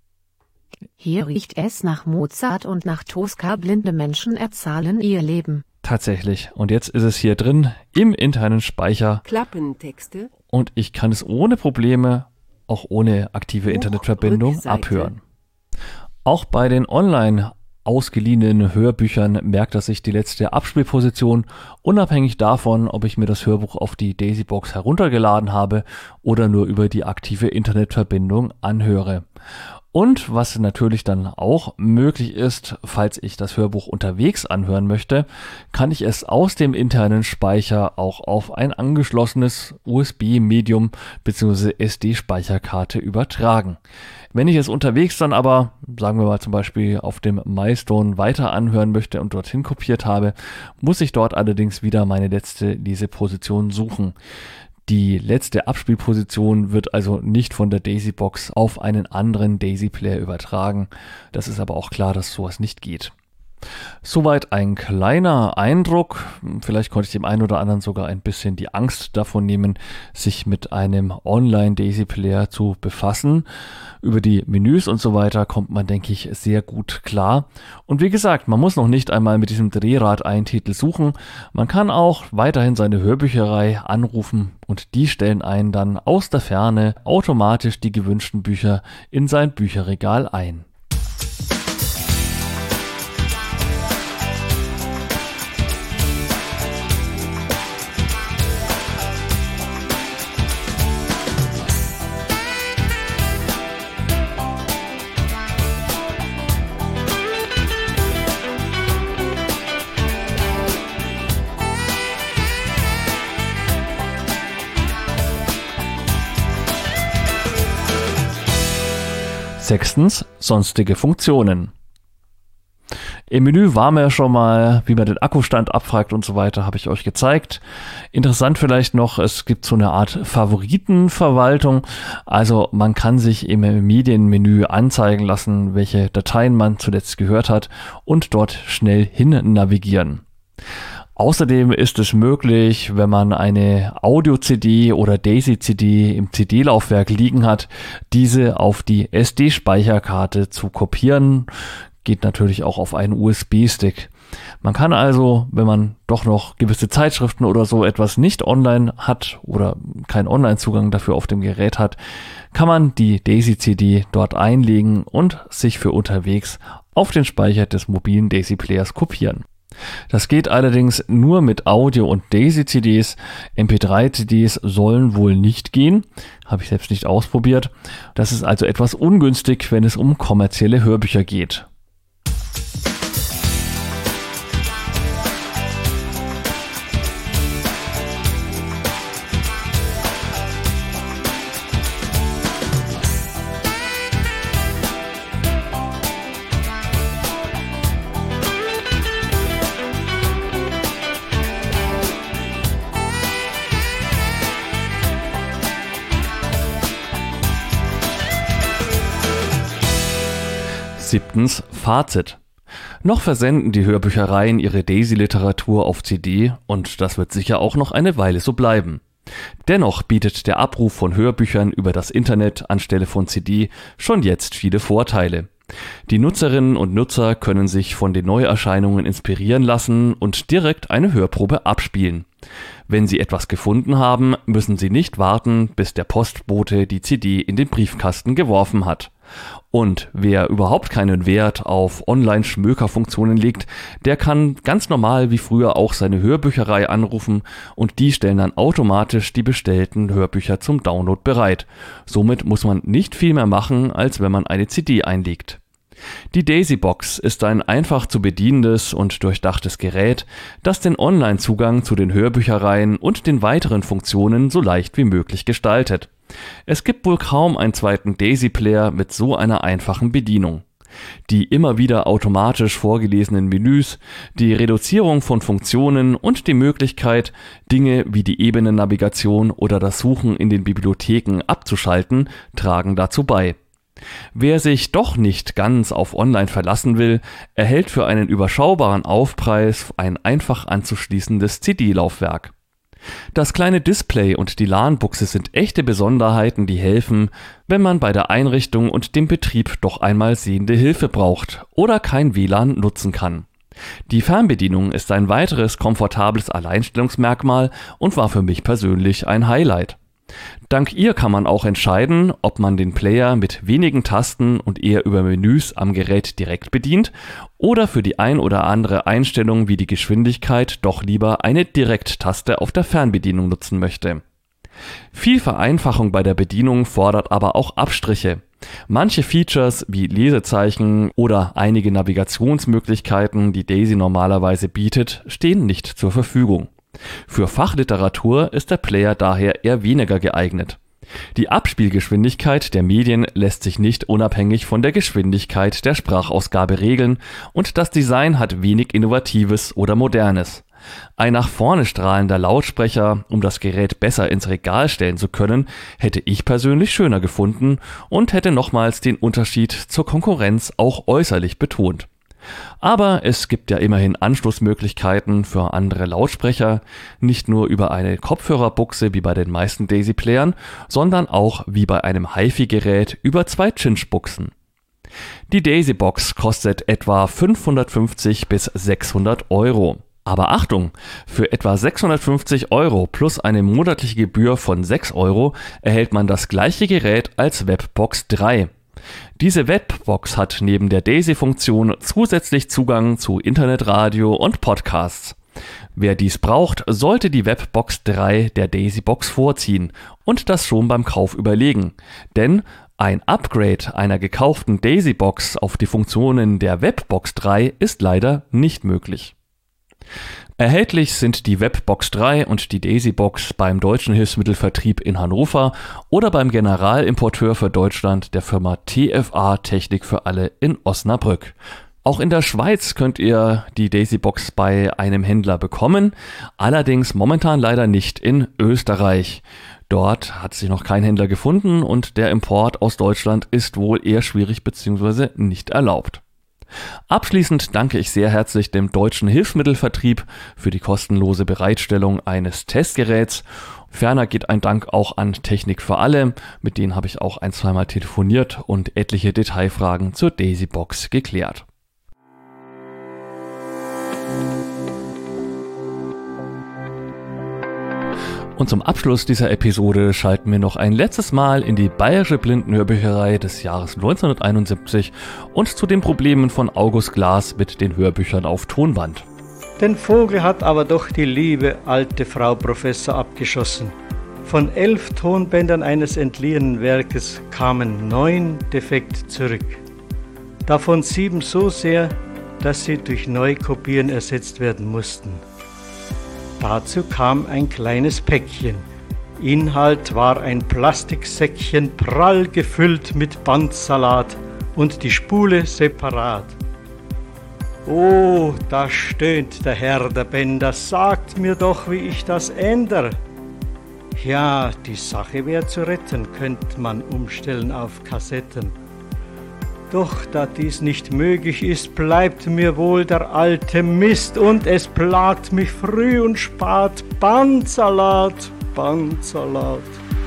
Hier riecht es nach Mozart und nach Tosca. Blinde Menschen erzahlen ihr Leben. Tatsächlich. Und jetzt ist es hier drin im internen Speicher Klappentexte. und ich kann es ohne Probleme, auch ohne aktive Buch, Internetverbindung, Rückseite. abhören. Auch bei den online ausgeliehenen Hörbüchern merkt er sich die letzte Abspielposition, unabhängig davon, ob ich mir das Hörbuch auf die Daisy-Box heruntergeladen habe oder nur über die aktive Internetverbindung anhöre. Und was natürlich dann auch möglich ist, falls ich das Hörbuch unterwegs anhören möchte, kann ich es aus dem internen Speicher auch auf ein angeschlossenes U S B-Medium bzw. S D-Speicherkarte übertragen. Wenn ich es unterwegs dann aber, sagen wir mal zum Beispiel auf dem MyStone weiter anhören möchte und dorthin kopiert habe, muss ich dort allerdings wieder meine letzte Leseposition suchen. Die letzte Abspielposition wird also nicht von der Daisy-Box auf einen anderen Daisy-Player übertragen. Das ist aber auch klar, dass sowas nicht geht. Soweit ein kleiner Eindruck. Vielleicht konnte ich dem einen oder anderen sogar ein bisschen die Angst davon nehmen, sich mit einem Online-Daisy-Player zu befassen. Über die Menüs und so weiter kommt man, denke ich, sehr gut klar. Und wie gesagt, man muss noch nicht einmal mit diesem Drehrad einen Titel suchen. Man kann auch weiterhin seine Hörbücherei anrufen und die stellen einen dann aus der Ferne automatisch die gewünschten Bücher in sein Bücherregal ein. Sechstens, sonstige Funktionen. Im Menü waren wir ja schon mal, wie man den Akkustand abfragt und so weiter, habe ich euch gezeigt. Interessant vielleicht noch, es gibt so eine Art Favoritenverwaltung. Also man kann sich im Medienmenü anzeigen lassen, welche Dateien man zuletzt gehört hat und dort schnell hin navigieren. Außerdem ist es möglich, wenn man eine Audio-C D oder Daisy-C D im C D-Laufwerk liegen hat, diese auf die S D-Speicherkarte zu kopieren. Geht natürlich auch auf einen U S B-Stick. Man kann also, wenn man doch noch gewisse Zeitschriften oder so etwas nicht online hat oder keinen Online-Zugang dafür auf dem Gerät hat, kann man die Daisy-C D dort einlegen und sich für unterwegs auf den Speicher des mobilen Daisy-Players kopieren. Das geht allerdings nur mit Audio- und Daisy-C Ds. M P drei C Ds sollen wohl nicht gehen. Habe ich selbst nicht ausprobiert. Das ist also etwas ungünstig, wenn es um kommerzielle Hörbücher geht. Siebtens, Fazit. Noch versenden die Hörbüchereien ihre Daisy-Literatur auf C D und das wird sicher auch noch eine Weile so bleiben. Dennoch bietet der Abruf von Hörbüchern über das Internet anstelle von C D schon jetzt viele Vorteile. Die Nutzerinnen und Nutzer können sich von den Neuerscheinungen inspirieren lassen und direkt eine Hörprobe abspielen. Wenn sie etwas gefunden haben, müssen sie nicht warten, bis der Postbote die C D in den Briefkasten geworfen hat. Und wer überhaupt keinen Wert auf Online-Schmökerfunktionen legt, der kann ganz normal wie früher auch seine Hörbücherei anrufen und die stellen dann automatisch die bestellten Hörbücher zum Download bereit. Somit muss man nicht viel mehr machen, als wenn man eine C D einlegt. Die Daisy-Box ist ein einfach zu bedienendes und durchdachtes Gerät, das den Online-Zugang zu den Hörbüchereien und den weiteren Funktionen so leicht wie möglich gestaltet. Es gibt wohl kaum einen zweiten Daisy-Player mit so einer einfachen Bedienung. Die immer wieder automatisch vorgelesenen Menüs, die Reduzierung von Funktionen und die Möglichkeit, Dinge wie die Ebenennavigation oder das Suchen in den Bibliotheken abzuschalten, tragen dazu bei. Wer sich doch nicht ganz auf Online verlassen will, erhält für einen überschaubaren Aufpreis ein einfach anzuschließendes C D-Laufwerk. Das kleine Display und die LAN-Buchse sind echte Besonderheiten, die helfen, wenn man bei der Einrichtung und dem Betrieb doch einmal sehende Hilfe braucht oder kein W L A N nutzen kann. Die Fernbedienung ist ein weiteres komfortables Alleinstellungsmerkmal und war für mich persönlich ein Highlight. Dank ihr kann man auch entscheiden, ob man den Player mit wenigen Tasten und eher über Menüs am Gerät direkt bedient oder für die ein oder andere Einstellung wie die Geschwindigkeit doch lieber eine Direkttaste auf der Fernbedienung nutzen möchte. Viel Vereinfachung bei der Bedienung fordert aber auch Abstriche. Manche Features wie Lesezeichen oder einige Navigationsmöglichkeiten, die Daisy normalerweise bietet, stehen nicht zur Verfügung. Für Fachliteratur ist der Player daher eher weniger geeignet. Die Abspielgeschwindigkeit der Medien lässt sich nicht unabhängig von der Geschwindigkeit der Sprachausgabe regeln und das Design hat wenig Innovatives oder Modernes. Ein nach vorne strahlender Lautsprecher, um das Gerät besser ins Regal stellen zu können, hätte ich persönlich schöner gefunden und hätte nochmals den Unterschied zur Konkurrenz auch äußerlich betont. Aber es gibt ja immerhin Anschlussmöglichkeiten für andere Lautsprecher, nicht nur über eine Kopfhörerbuchse wie bei den meisten Daisy-Playern, sondern auch wie bei einem HiFi-Gerät über zwei Cinch-Buchsen. Die Daisy-Box kostet etwa fünfhundertfünfzig bis sechshundert Euro. Aber Achtung, für etwa sechshundertfünfzig Euro plus eine monatliche Gebühr von sechs Euro erhält man das gleiche Gerät als Webbox drei. Diese Webbox hat neben der Daisy-Funktion zusätzlich Zugang zu Internetradio und Podcasts. Wer dies braucht, sollte die Webbox drei der Daisy-Box vorziehen und das schon beim Kauf überlegen, denn ein Upgrade einer gekauften Daisy-Box auf die Funktionen der Webbox drei ist leider nicht möglich. Erhältlich sind die Webbox drei und die Daisybox beim Deutschen Hilfsmittelvertrieb in Hannover oder beim Generalimporteur für Deutschland der Firma T F A Technik für alle in Osnabrück. Auch in der Schweiz könnt ihr die Daisybox bei einem Händler bekommen, allerdings momentan leider nicht in Österreich. Dort hat sich noch kein Händler gefunden und der Import aus Deutschland ist wohl eher schwierig bzw. nicht erlaubt. Abschließend danke ich sehr herzlich dem Deutschen Hilfsmittelvertrieb für die kostenlose Bereitstellung eines Testgeräts. Ferner geht ein Dank auch an Technik für alle, mit denen habe ich auch ein-, zweimal telefoniert und etliche Detailfragen zur Daisybox geklärt. Und zum Abschluss dieser Episode schalten wir noch ein letztes Mal in die Bayerische Blindenhörbücherei des Jahres neunzehnhunderteinundsiebzig und zu den Problemen von August Glas mit den Hörbüchern auf Tonband. Den Vogel hat aber doch die liebe alte Frau Professor abgeschossen. Von elf Tonbändern eines entliehenen Werkes kamen neun defekt zurück. Davon sieben so sehr, dass sie durch Neukopieren ersetzt werden mussten. Dazu kam ein kleines Päckchen. Inhalt war ein Plastiksäckchen prall gefüllt mit Bandsalat und die Spule separat. Oh, da stöhnt der Herr der Bänder, sagt mir doch, wie ich das ändere. Ja, die Sache wäre zu retten, könnte man umstellen auf Kassetten. Doch da dies nicht möglich ist, bleibt mir wohl der alte Mist und es plagt mich früh und spät. Bandsalat, Bandsalat.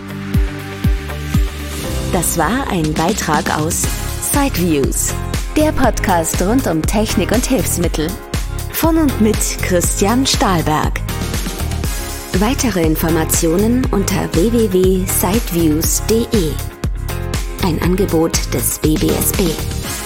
Das war ein Beitrag aus Sideviews, der Podcast rund um Technik und Hilfsmittel. Von und mit Christian Stahlberg. Weitere Informationen unter w w w punkt sideviews punkt de. Ein Angebot des B B S B.